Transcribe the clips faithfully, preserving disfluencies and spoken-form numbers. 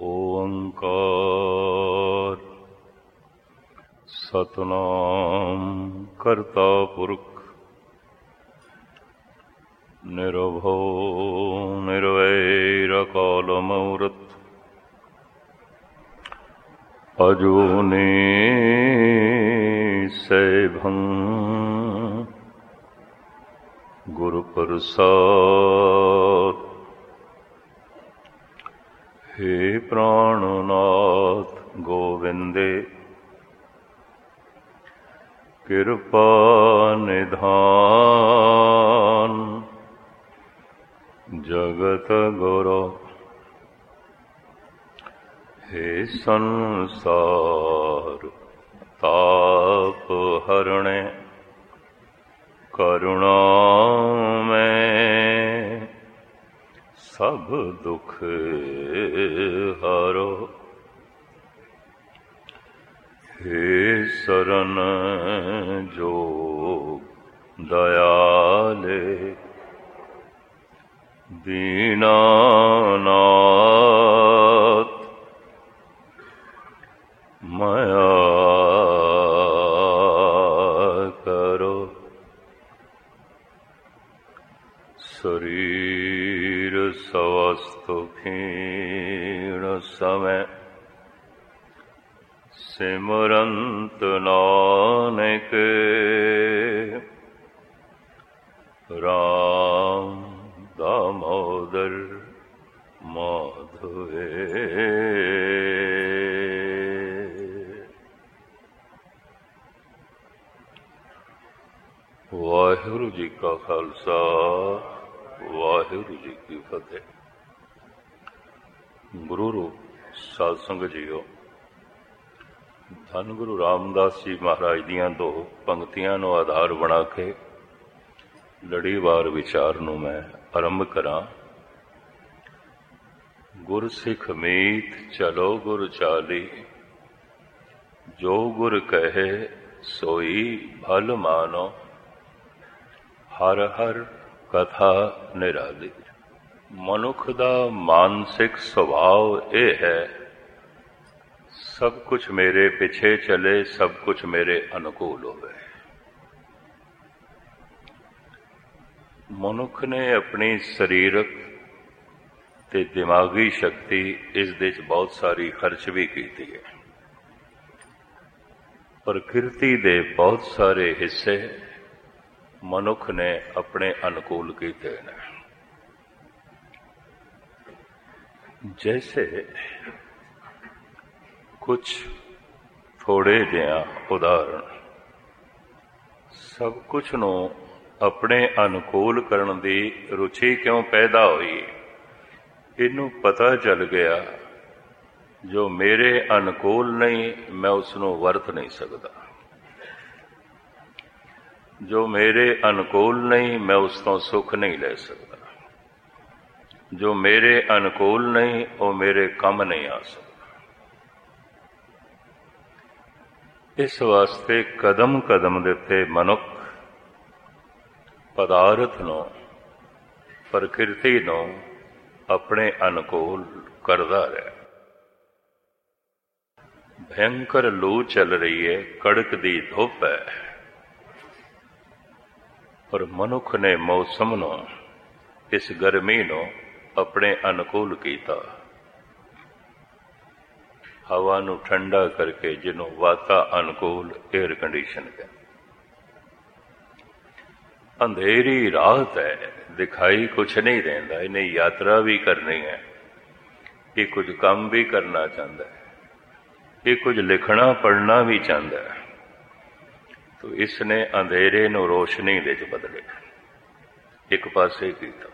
ਓੰਕਾਰ ਸਤਿਨਾਮ ਕਰਤਾ ਪੁਰਖ ਨਿਰਭਉ ਨਿਰਵੈਰ ਅਕਾਲ ਮੂਰਤਿ ਅਜੂਨੀ ਸੈਭੰ ਗੁਰੂ ਪ੍ਰਸਾਦਿ। ਹੇ ਪ੍ਰਾਣਨਾਥ ਗੋਵਿੰਦੇ ਕਿਰਪਾ ਨਿਧਾਨ, ਜਗਤ ਗੁਰੂ ਹੇ ਸੰਸਾਰ ਤਾਪ ਹਰਣੇ, ਕਰੁਣਾ ਮੈਂ ਸਭ ਦੁਖ ਹਰੋ। ਹੇ ਸਰਨ ਜੋਗ ਦਇਆਲੇ, ਦੀਨਾਨਾਥ ਮਾਇਆ ਕਰੋ। ਸਰੀਰ ਸਵਸਤੁ ਖੀਣ ਸਮੈ, ਸਿਮਰੰਤ ਨਾਨਕ ਰਾਮ ਦਾਮੋਦਰ ਮਾਧਵੇ। ਵਾਹਿਗੁਰੂ ਜੀ ਕਾ ਖਾਲਸਾ, ਵਾਹਿਗੁਰੂ ਜੀ ਕੀ ਫਤਿਹ। ਗੁਰੂ ਰੂਪ ਸਾਧ ਸੰਗਤ ਜੀਓ, ਧੰਨ ਗੁਰੂ ਰਾਮਦਾਸ ਜੀ ਮਹਾਰਾਜ ਦੀਆਂ ਦੋ ਪੰਕਤੀਆਂ ਨੂੰ ਆਧਾਰ ਬਣਾ ਕੇ ਲੜੀਵਾਰ ਵਿਚਾਰ ਨੂੰ ਮੈਂ ਆਰੰਭ ਕਰਾਂ। ਗੁਰ ਸਿੱਖ ਮੀਤ ਚਲੋ ਗੁਰ ਚਾਲੀ, ਜੋ ਗੁਰ ਕਹੇ ਸੋਈ ਭਲ ਮਾਨੋ, ਹਰ ਹਰ ਕਥਾ ਨਿਰਾਲੀ। ਮਨੁੱਖ ਦਾ ਮਾਨਸਿਕ ਸੁਭਾਅ ਇਹ ਹੈ, ਸਭ ਕੁਛ ਮੇਰੇ ਪਿੱਛੇ ਚੱਲੇ, ਸਭ ਕੁਛ ਮੇਰੇ ਅਨੁਕੂਲ ਹੋਵੇ। ਮਨੁੱਖ ਨੇ ਆਪਣੀ ਸਰੀਰਕ ਤੇ ਦਿਮਾਗੀ ਸ਼ਕਤੀ ਇਸ ਦੇ ਵਿੱਚ ਬਹੁਤ ਸਾਰੀ ਖਰਚ ਵੀ ਕੀਤੀ ਹੈ। ਪ੍ਰਕਿਰਤੀ ਦੇ ਬਹੁਤ ਸਾਰੇ ਹਿੱਸੇ ਮਨੁੱਖ ਨੇ ਆਪਣੇ ਅਨੁਕੂਲ ਕੀਤੇ ਨੇ। ਜੈਸੇ ਕੁਛ ਥੋੜੇ ਜਿਹਾ ਉਦਾਹਰਣ, ਸਭ ਕੁਛ ਨੂੰ ਆਪਣੇ ਅਨੁਕੂਲ ਕਰਨ ਦੀ ਰੁਚੀ ਕਿਉਂ ਪੈਦਾ ਹੋਈ? ਇਹਨੂੰ ਪਤਾ ਚੱਲ ਗਿਆ ਜੋ ਮੇਰੇ ਅਨੁਕੂਲ ਨਹੀਂ, ਮੈਂ ਉਸ ਨੂੰ ਵਰਤ ਨਹੀਂ ਸਕਦਾ। ਜੋ ਮੇਰੇ ਅਨੁਕੂਲ ਨਹੀਂ, ਮੈਂ ਉਸ ਤੋਂ ਸੁੱਖ ਨਹੀਂ ਲੈ ਸਕਦਾ। ਜੋ ਮੇਰੇ ਅਨੁਕੂਲ ਨਹੀਂ, ਉਹ ਮੇਰੇ ਕੰਮ ਨਹੀਂ ਆ ਸਕਦਾ। ਇਸ ਵਾਸਤੇ ਕਦਮ ਕਦਮ ਦੇ ਉੱਤੇ ਮਨੁੱਖ ਪਦਾਰਥ ਨੂੰ, ਪ੍ਰਕਿਰਤੀ ਨੂੰ ਆਪਣੇ ਅਨੁਕੂਲ ਕਰਦਾ ਰਿਹਾ। ਭਯੰਕਰ ਲੂ ਚੱਲ ਰਹੀ ਹੈ, ਕੜਕਦੀ ਧੁੱਪ ਹੈ, ਪਰ ਮਨੁੱਖ ਨੇ ਮੌਸਮ ਨੂੰ, ਇਸ ਗਰਮੀ ਨੂੰ ਆਪਣੇ ਅਨੁਕੂਲ ਕੀਤਾ। ਹਵਾ ਨੂੰ ਠੰਡਾ ਕਰਕੇ, ਜਿਹਨੂੰ ਵਾਤਾ ਅਨੁਕੂਲ ਏਅਰ ਕੰਡੀਸ਼ਨ ਹੈ। ਅੰਧੇਰੀ ਰਾਤ ਹੈ, ਦਿਖਾਈ ਕੁਛ ਨਹੀਂ ਦਿੰਦਾ। ਇਹਨੇ ਯਾਤਰਾ ਵੀ ਕਰਨੀ ਹੈ, ਇਹ ਕੁਝ ਕੰਮ ਵੀ ਕਰਨਾ ਚਾਹੁੰਦਾ ਹੈ, ਇਹ ਕੁਝ ਲਿਖਣਾ ਪੜ੍ਹਨਾ ਵੀ ਚਾਹੁੰਦਾ ਹੈ। ਤੋ ਇਸ ਨੇ ਅੰਧੇਰੇ ਨੂੰ ਰੋਸ਼ਨੀ ਦੇ ਵਿੱਚ ਬਦਲਿਆ, ਇੱਕ ਪਾਸੇ ਕੀਤਾ।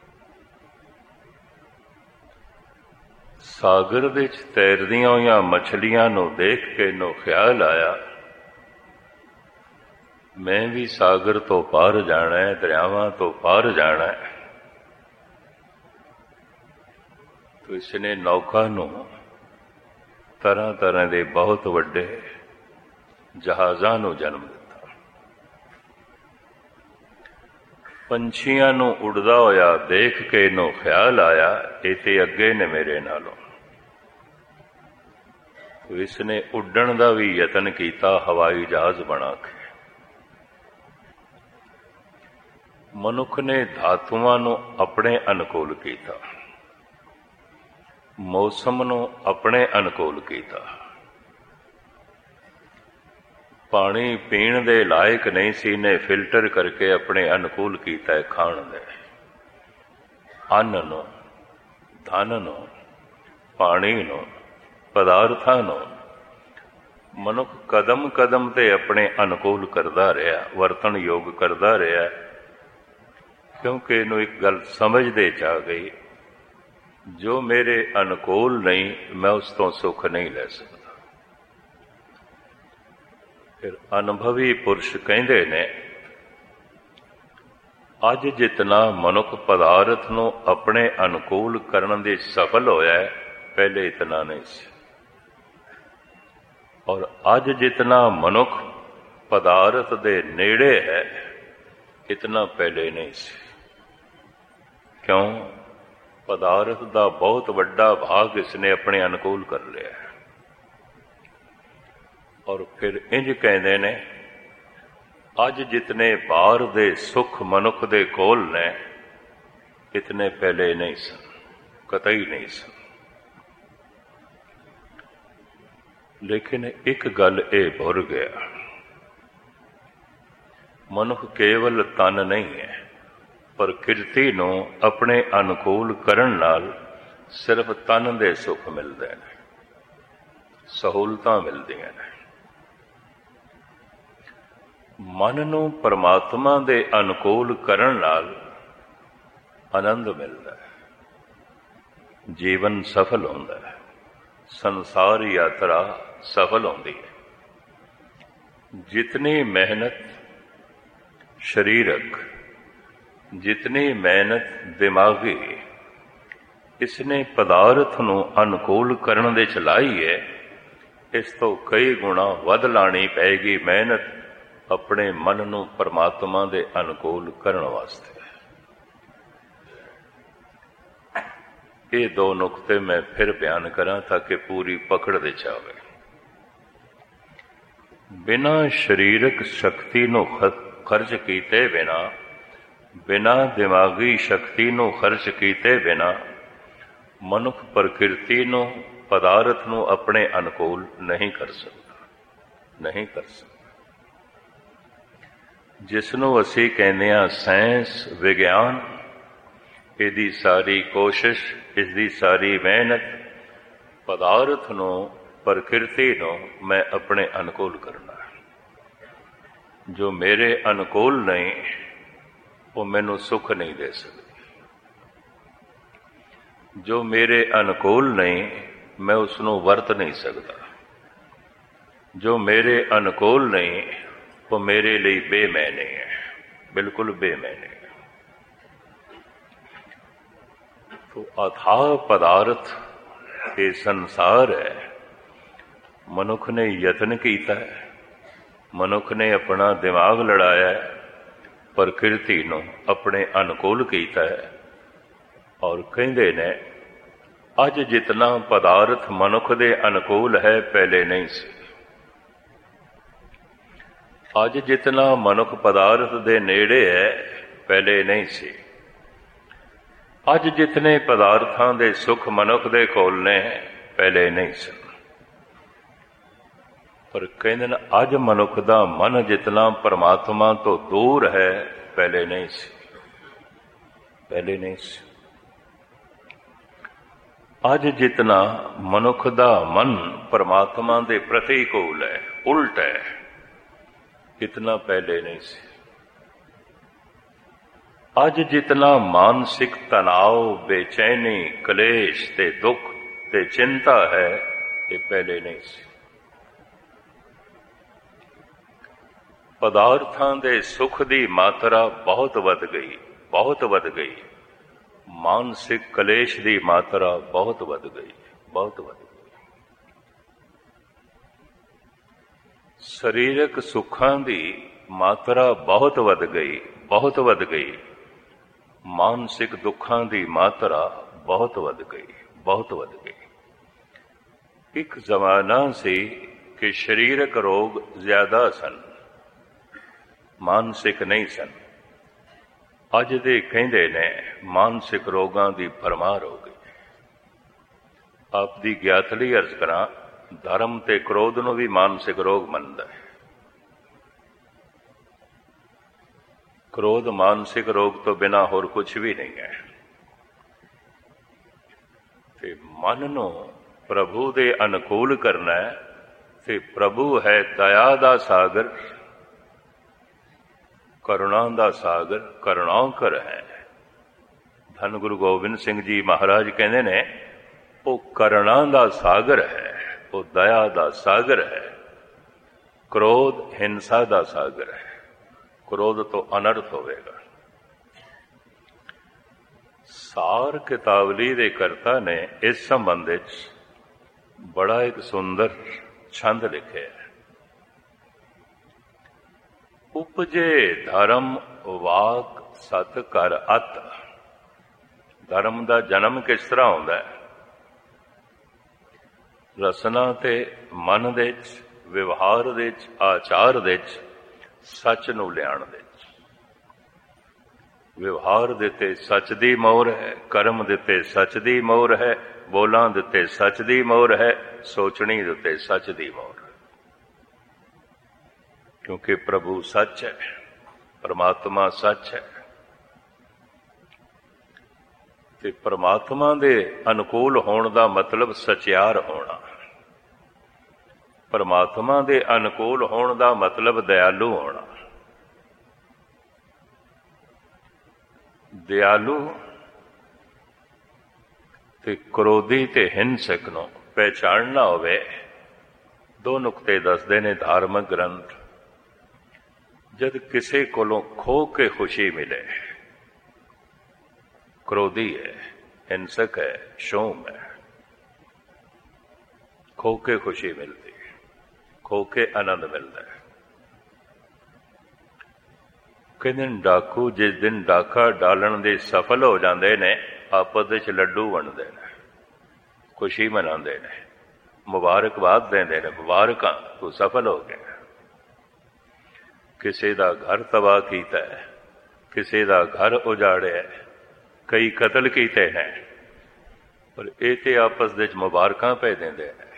ਸਾਗਰ ਵਿੱਚ ਤੈਰਦੀਆਂ ਹੋਈਆਂ ਮਛਲੀਆਂ ਨੂੰ ਦੇਖ ਕੇ ਇਹਨੂੰ ਖਿਆਲ ਆਇਆ, ਮੈਂ ਵੀ ਸਾਗਰ ਤੋਂ ਪਾਰ ਜਾਣਾ ਹੈ, ਦਰਿਆਵਾਂ ਤੋਂ ਪਾਰ ਜਾਣਾ ਹੈ। ਤੋ ਇਸ ਨੇ ਨੌਕਾ ਨੂੰ, ਤਰ੍ਹਾਂ ਤਰ੍ਹਾਂ ਦੇ ਬਹੁਤ ਵੱਡੇ ਜਹਾਜ਼ਾਂ ਨੂੰ ਜਨਮ ਦਿੱਤਾ। ਪੰਛੀਆਂ ਨੂੰ ਉਡਦਾ ਹੋਇਆ ਦੇਖ ਕੇ ਇਹਨੂੰ ਖਿਆਲ ਆਇਆ, ਇਹ ਤੇ ਅੱਗੇ ਨੇ ਮੇਰੇ ਨਾਲੋਂ, ਇਸਨੇ ਉੱਡਣ ਦਾ ਵੀ ਯਤਨ ਕੀਤਾ ਹਵਾਈ ਜਹਾਜ਼ ਬਣਾ ਕੇ। ਮਨੁੱਖ ਨੇ ਧਾਤੂਆਂ ਨੂੰ ਆਪਣੇ ਅਨੁਕੂਲ ਕੀਤਾ, ਮੌਸਮ ਨੂੰ ਆਪਣੇ ਅਨੁਕੂਲ ਕੀਤਾ। ਪਾਣੀ ਪੀਣ ਦੇ ਲਾਇਕ ਨਹੀਂ ਸੀ, ਨੇ ਫਿਲਟਰ ਕਰਕੇ ਆਪਣੇ ਅਨੁਕੂਲ ਕੀਤਾ ਹੈ ਖਾਣ ਦੇ। ਅੰਨ ਨੂੰ, ਧਨ ਨੂੰ, ਪਾਣੀ ਨੂੰ, ਪਦਾਰਥਾਂ ਨੂੰ ਮਨੁੱਖ ਕਦਮ ਕਦਮ ਤੇ ਆਪਣੇ ਅਨੁਕੂਲ ਕਰਦਾ ਰਿਹਾ, ਵਰਤਣ ਯੋਗ ਕਰਦਾ ਰਿਹਾ, ਕਿਉਂਕਿ ਇਹਨੂੰ ਇੱਕ ਗੱਲ ਸਮਝਦੇ ਚ ਆ ਗਈ, ਜੋ ਮੇਰੇ ਅਨੁਕੂਲ ਨਹੀਂ ਮੈਂ ਉਸ ਤੋਂ ਸੁੱਖ ਨਹੀਂ ਲੈ ਸਕਦਾ। ਫਿਰ ਅਨੁਭਵੀ ਪੁਰਸ਼ ਕਹਿੰਦੇ ਨੇ, ਅੱਜ ਜਿਤਨਾ ਮਨੁੱਖ ਪਦਾਰਥ ਨੂੰ ਆਪਣੇ ਅਨੁਕੂਲ ਕਰਨ ਦੇ ਸਫਲ ਹੋਇਆ, ਪਹਿਲੇ ਇਤਨਾ ਨਹੀਂ ਸੀ। ਔਰ ਅੱਜ ਜਿਤਨਾ ਮਨੁੱਖ ਪਦਾਰਥ ਦੇ ਨੇੜੇ ਹੈ, ਇਤਨਾ ਪਹਿਲੇ ਨਹੀਂ ਸੀ। ਕਿਉਂ? ਪਦਾਰਥ ਦਾ ਬਹੁਤ ਵੱਡਾ ਭਾਗ ਇਸਨੇ ਆਪਣੇ ਅਨੁਕੂਲ ਕਰ ਲਿਆ। ਔਰ ਫਿਰ ਇੰਜ ਕਹਿੰਦੇ ਨੇ, ਅੱਜ ਜਿਤਨੇ ਬਾਹਰ ਦੇ ਸੁੱਖ ਮਨੁੱਖ ਦੇ ਕੋਲ ਨੇ, ਇਤਨੇ ਪਹਿਲੇ ਨਹੀਂ ਸਨ, ਕਤਈ ਨਹੀਂ ਸਨ। ਲੇਕਿਨ ਇੱਕ ਗੱਲ ਇਹ ਭੁੱਲ ਗਿਆ, ਮਨੁੱਖ ਕੇਵਲ ਤਨ ਨਹੀਂ ਹੈ, ਪ੍ਰਕਿਰਤੀ ਨੂੰ ਆਪਣੇ ਅਨੁਕੂਲ ਕਰਨ ਨਾਲ ਸਿਰਫ ਤਨ ਦੇ ਸੁੱਖ ਮਿਲਦੇ ਨੇ, ਸਹੂਲਤਾਂ ਮਿਲਦੀਆਂ ਨੇ। ਮਨ ਨੂੰ ਪਰਮਾਤਮਾ ਦੇ ਅਨੁਕੂਲ ਕਰਨ ਨਾਲ ਆਨੰਦ ਮਿਲਦਾ ਹੈ, ਜੀਵਨ ਸਫਲ ਹੁੰਦਾ ਹੈ, ਸੰਸਾਰ ਯਾਤਰਾ ਸਫਲ ਹੁੰਦੀ ਹੈ। ਜਿਤਨੀ ਮਿਹਨਤ ਸਰੀਰਕ, ਜਿਤਨੀ ਮਿਹਨਤ ਦਿਮਾਗੀ ਇਸਨੇ ਪਦਾਰਥ ਨੂੰ ਅਨੁਕੂਲ ਕਰਨ ਦੇ ਚ ਲਾਈ ਹੈ, ਇਸ ਤੋਂ ਕਈ ਗੁਣਾ ਵੱਧ ਲਾਣੀ ਪਏਗੀ ਮਿਹਨਤ ਆਪਣੇ ਮਨ ਨੂੰ ਪਰਮਾਤਮਾ ਦੇ ਅਨੁਕੂਲ ਕਰਨ ਵਾਸਤੇ। ਇਹ ਦੋ ਨੁਕਤੇ ਮੈਂ ਫਿਰ ਬਿਆਨ ਕਰਾਂ ਤਾਂ ਕਿ ਪੂਰੀ ਪਕੜ ਦੇ ਚ ਆਵੇ। ਬਿਨਾਂ ਸਰੀਰਕ ਸ਼ਕਤੀ ਨੂੰ ਖਰਚ ਕੀਤੇ ਬਿਨਾਂ, ਬਿਨਾਂ ਦਿਮਾਗੀ ਸ਼ਕਤੀ ਨੂੰ ਖਰਚ ਕੀਤੇ ਬਿਨਾਂ ਮਨੁੱਖ ਪ੍ਰਕਿਰਤੀ ਨੂੰ, ਪਦਾਰਥ ਨੂੰ ਆਪਣੇ ਅਨੁਕੂਲ ਨਹੀਂ ਕਰ ਸਕਦਾ, ਨਹੀਂ ਕਰ ਸਕਦਾ। ਜਿਸ ਨੂੰ ਅਸੀਂ ਕਹਿੰਦੇ ਹਾਂ ਸਾਇੰਸ, ਵਿਗਿਆਨ, ਇਹਦੀ ਸਾਰੀ ਕੋਸ਼ਿਸ਼, ਇਸਦੀ ਸਾਰੀ ਮਿਹਨਤ ਪਦਾਰਥ ਨੂੰ, ਪ੍ਰਕਿਰਤੀ ਨੂੰ ਮੈਂ ਆਪਣੇ ਅਨੁਕੂਲ ਕਰਨਾ। ਜੋ ਮੇਰੇ ਅਨੁਕੂਲ ਨਹੀਂ ਉਹ ਮੈਨੂੰ ਸੁੱਖ ਨਹੀਂ ਦੇ ਸਕਦੀ। ਜੋ ਮੇਰੇ ਅਨੁਕੂਲ ਨਹੀਂ ਮੈਂ ਉਸ ਨੂੰ ਵਰਤ ਨਹੀਂ ਸਕਦਾ। ਜੋ ਮੇਰੇ ਅਨੁਕੂਲ ਨਹੀਂ ਉਹ ਮੇਰੇ ਲਈ ਬੇਮੈਨੇ ਹੈ, ਬਿਲਕੁਲ ਬੇਮੈਨੇ ਹੈ। तो अथाह पदार्थ ये संसार है, मनुख ने यत्न किया है, मनुख ने अपना दिमाग लड़ाया है, प्रकृति नूं अपने अनुकूल किया है। और कहते ने अज जितना पदार्थ मनुख दे अनुकूल है पहले नहीं सी। अज जितना मनुख पदार्थ दे नेड़े है पहले नहीं सी। अज जितने पदार्थां दे सुख मनुख दे कोल ने पहले नहीं सन। पर कहते अज मनुख दा मन जितना परमात्मा तो दूर है पहले नहीं सी, पहले नहीं सी। अज जितना मनुख दा मन परमात्मा दे प्रतिकूल है, उल्ट है, इतना पहले नहीं सी। अज जितना मानसिक तनाव, बेचैनी, कलेश ते दुख ते चिंता है ये पहले नहीं सी। पदार्थां दे सुख दी मात्रा बहुत वध गई, बहुत वध गई। मानसिक कलेश दी मात्रा बहुत वध गई, बहुत वध गई। शरीरक सुखां दी मात्रा बहुत वध गई, बहुत वध गई। मानसिक दुखां दी मात्रा बहुत वध गई, बहुत वध गई। ਇੱਕ ਜ਼ਮਾਨਾ ਸੀ ਕਿ ਸਰੀਰਕ ਰੋਗ ਜ਼ਿਆਦਾ ਸਨ, ਮਾਨਸਿਕ ਨਹੀਂ ਸਨ। ਅੱਜ ਦੇ ਕਹਿੰਦੇ ਨੇ ਮਾਨਸਿਕ ਰੋਗਾਂ ਦੀ ਭਰਮਾਰ ਹੋ ਗਈ। ਆਪ ਦੀ ਗਿਆਤ ਲਈ ਅਰਜ਼ ਕਰਾਂ, ਧਰਮ ਤੇ ਕ੍ਰੋਧ ਨੂੰ ਵੀ ਮਾਨਸਿਕ ਰੋਗ ਮੰਨਦਾ ਹੈ। ਕ੍ਰੋਧ ਮਾਨਸਿਕ ਰੋਗ ਤੋਂ ਬਿਨਾਂ ਹੋਰ ਕੁਝ ਵੀ ਨਹੀਂ ਹੈ। ਤੇ ਮਨ ਨੂੰ ਪ੍ਰਭੂ ਦੇ ਅਨੁਕੂਲ ਕਰਨਾ ਹੈ, ਤੇ ਪ੍ਰਭੂ ਹੈ ਦਇਆ ਦਾ ਸਾਗਰ, ਕਰੁਣਾ ਦਾ ਸਾਗਰ, ਕਰੁਣਾਕਰ ਹੈ। ਧੰਨ ਗੁਰੂ ਗੋਬਿੰਦ ਸਿੰਘ ਜੀ ਮਹਾਰਾਜ ਕਹਿੰਦੇ ਨੇ, ਉਹ ਕਰੁਣਾ ਦਾ ਸਾਗਰ ਹੈ, ਉਹ ਦਇਆ ਦਾ ਸਾਗਰ ਹੈ। ਕ੍ਰੋਧ ਹਿੰਸਾ ਦਾ ਸਾਗਰ ਹੈ, ਕ੍ਰੋਧ ਤੋਂ ਅਨਰਥ ਹੋਵੇਗਾ। ਸਾਰ ਕਿਤਾਵਲੀ ਦੇ ਕਰਤਾ ਨੇ ਇਸ ਸੰਬੰਧ ਵਿੱਚ ਬੜਾ ਇੱਕ ਸੁੰਦਰ ਛੰਦ ਲਿਖਿਆ ਹੈ। ਉਪਜੇ ਧਰਮ ਵਾਕ ਸਤ ਕਰ ਅਤ। ਧਰਮ ਦਾ ਜਨਮ ਕਿਸ ਤਰ੍ਹਾਂ ਹੁੰਦਾ ਹੈ? ਰਸਨਾ ਤੇ ਮਨ ਦੇ ਵਿੱਚ, ਵਿਵਹਾਰ ਦੇ ਵਿੱਚ, ਆਚਾਰ ਦੇ ਵਿੱਚ ਸੱਚ ਨੂੰ ਲਿਆਉਣ ਦੇ ਵਿੱਚ। ਵਿਵਹਾਰ ਦਿੱਤੇ ਸੱਚ ਦੀ ਮੋਹਰ ਹੈ, ਕਰਮ ਦਿੱਤੇ ਸੱਚ ਦੀ ਮੋਹਰ ਹੈ, ਬੋਲਾਂ ਦਿੱਤੇ ਸੱਚ ਦੀ ਮੋਹਰ ਹੈ, ਸੋਚਣੀ ਦਿੱਤੇ ਸੱਚ ਦੀ ਮੋਹਰ ਹੈ। ਕਿਉਂਕਿ ਪ੍ਰਭੂ ਸੱਚ ਹੈ, ਪਰਮਾਤਮਾ ਸੱਚ ਹੈ। ਤੇ ਪਰਮਾਤਮਾ ਦੇ ਅਨੁਕੂਲ ਹੋਣ ਦਾ ਮਤਲਬ ਸਚਿਆਰ ਹੋਣਾ। ਪਰਮਾਤਮਾ ਦੇ ਅਨੁਕੂਲ ਹੋਣ ਦਾ ਮਤਲਬ ਦਿਆਲੂ ਹੋਣਾ। ਦਿਆਲੂ ਤੇ ਕ੍ਰੋਧੀ ਤੇ ਹਿੰਸਕ ਨੂੰ ਪਹਿਚਾਨਣਾ ਹੋਵੇ, ਦੋ ਨੁਕਤੇ ਦੱਸਦੇ ਨੇ ਧਾਰਮਿਕ ਗ੍ਰੰਥ। ਜਦ ਕਿਸੇ ਕੋਲੋਂ ਖੋ ਕੇ ਖੁਸ਼ੀ ਮਿਲੇ, ਕ੍ਰੋਧੀ ਹੈ, ਹਿੰਸਕ ਹੈ, ਸ਼ੋਮ ਹੈ। ਖੋ ਕੇ ਖੁਸ਼ੀ ਮਿਲਦੀ, ਖੋ ਕੇ ਆਨੰਦ ਮਿਲਦਾ ਹੈ। ਕਹਿੰਦੇ ਡਾਕੂ ਜਿਸ ਦਿਨ ਡਾਕਾ ਡਾਲਣ ਦੇ ਸਫਲ ਹੋ ਜਾਂਦੇ ਨੇ, ਆਪਸ ਵਿੱਚ ਲੱਡੂ ਵੰਡਦੇ ਨੇ, ਖੁਸ਼ੀ ਮਨਾਉਂਦੇ ਨੇ, ਮੁਬਾਰਕਬਾਦ ਦਿੰਦੇ ਨੇ, ਮੁਬਾਰਕਾਂ ਤੂੰ ਸਫਲ ਹੋ ਗਿਆ। ਕਿਸੇ ਦਾ ਘਰ ਤਬਾਹ ਕੀਤਾ ਹੈ, ਕਿਸੇ ਦਾ ਘਰ ਉਜਾੜਿਆ, ਕਈ ਕਤਲ ਕੀਤੇ ਨੇ, ਪਰ ਇਹ ਤੇ ਆਪਸ ਵਿੱਚ ਮੁਬਾਰਕਾਂ ਪੈ ਦਿੰਦੇ ਨੇ,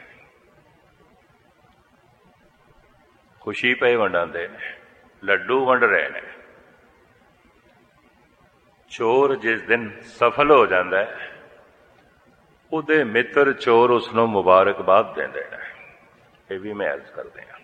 ਖੁਸ਼ੀ ਪੈ ਵੰਡਾਉਂਦੇ ਨੇ, ਲੱਡੂ ਵੰਡ ਰਹੇ ਨੇ। ਚੋਰ ਜਿਸ ਦਿਨ ਸਫਲ ਹੋ ਜਾਂਦਾ ਹੈ, ਉਹਦੇ ਮਿੱਤਰ ਚੋਰ ਉਸ ਨੂੰ ਮੁਬਾਰਕਬਾਦ ਦਿੰਦੇ ਨੇ। ਇਹ ਵੀ ਮੈਂ ਅਰਜ਼ ਕਰਦੇ ਹਾਂ।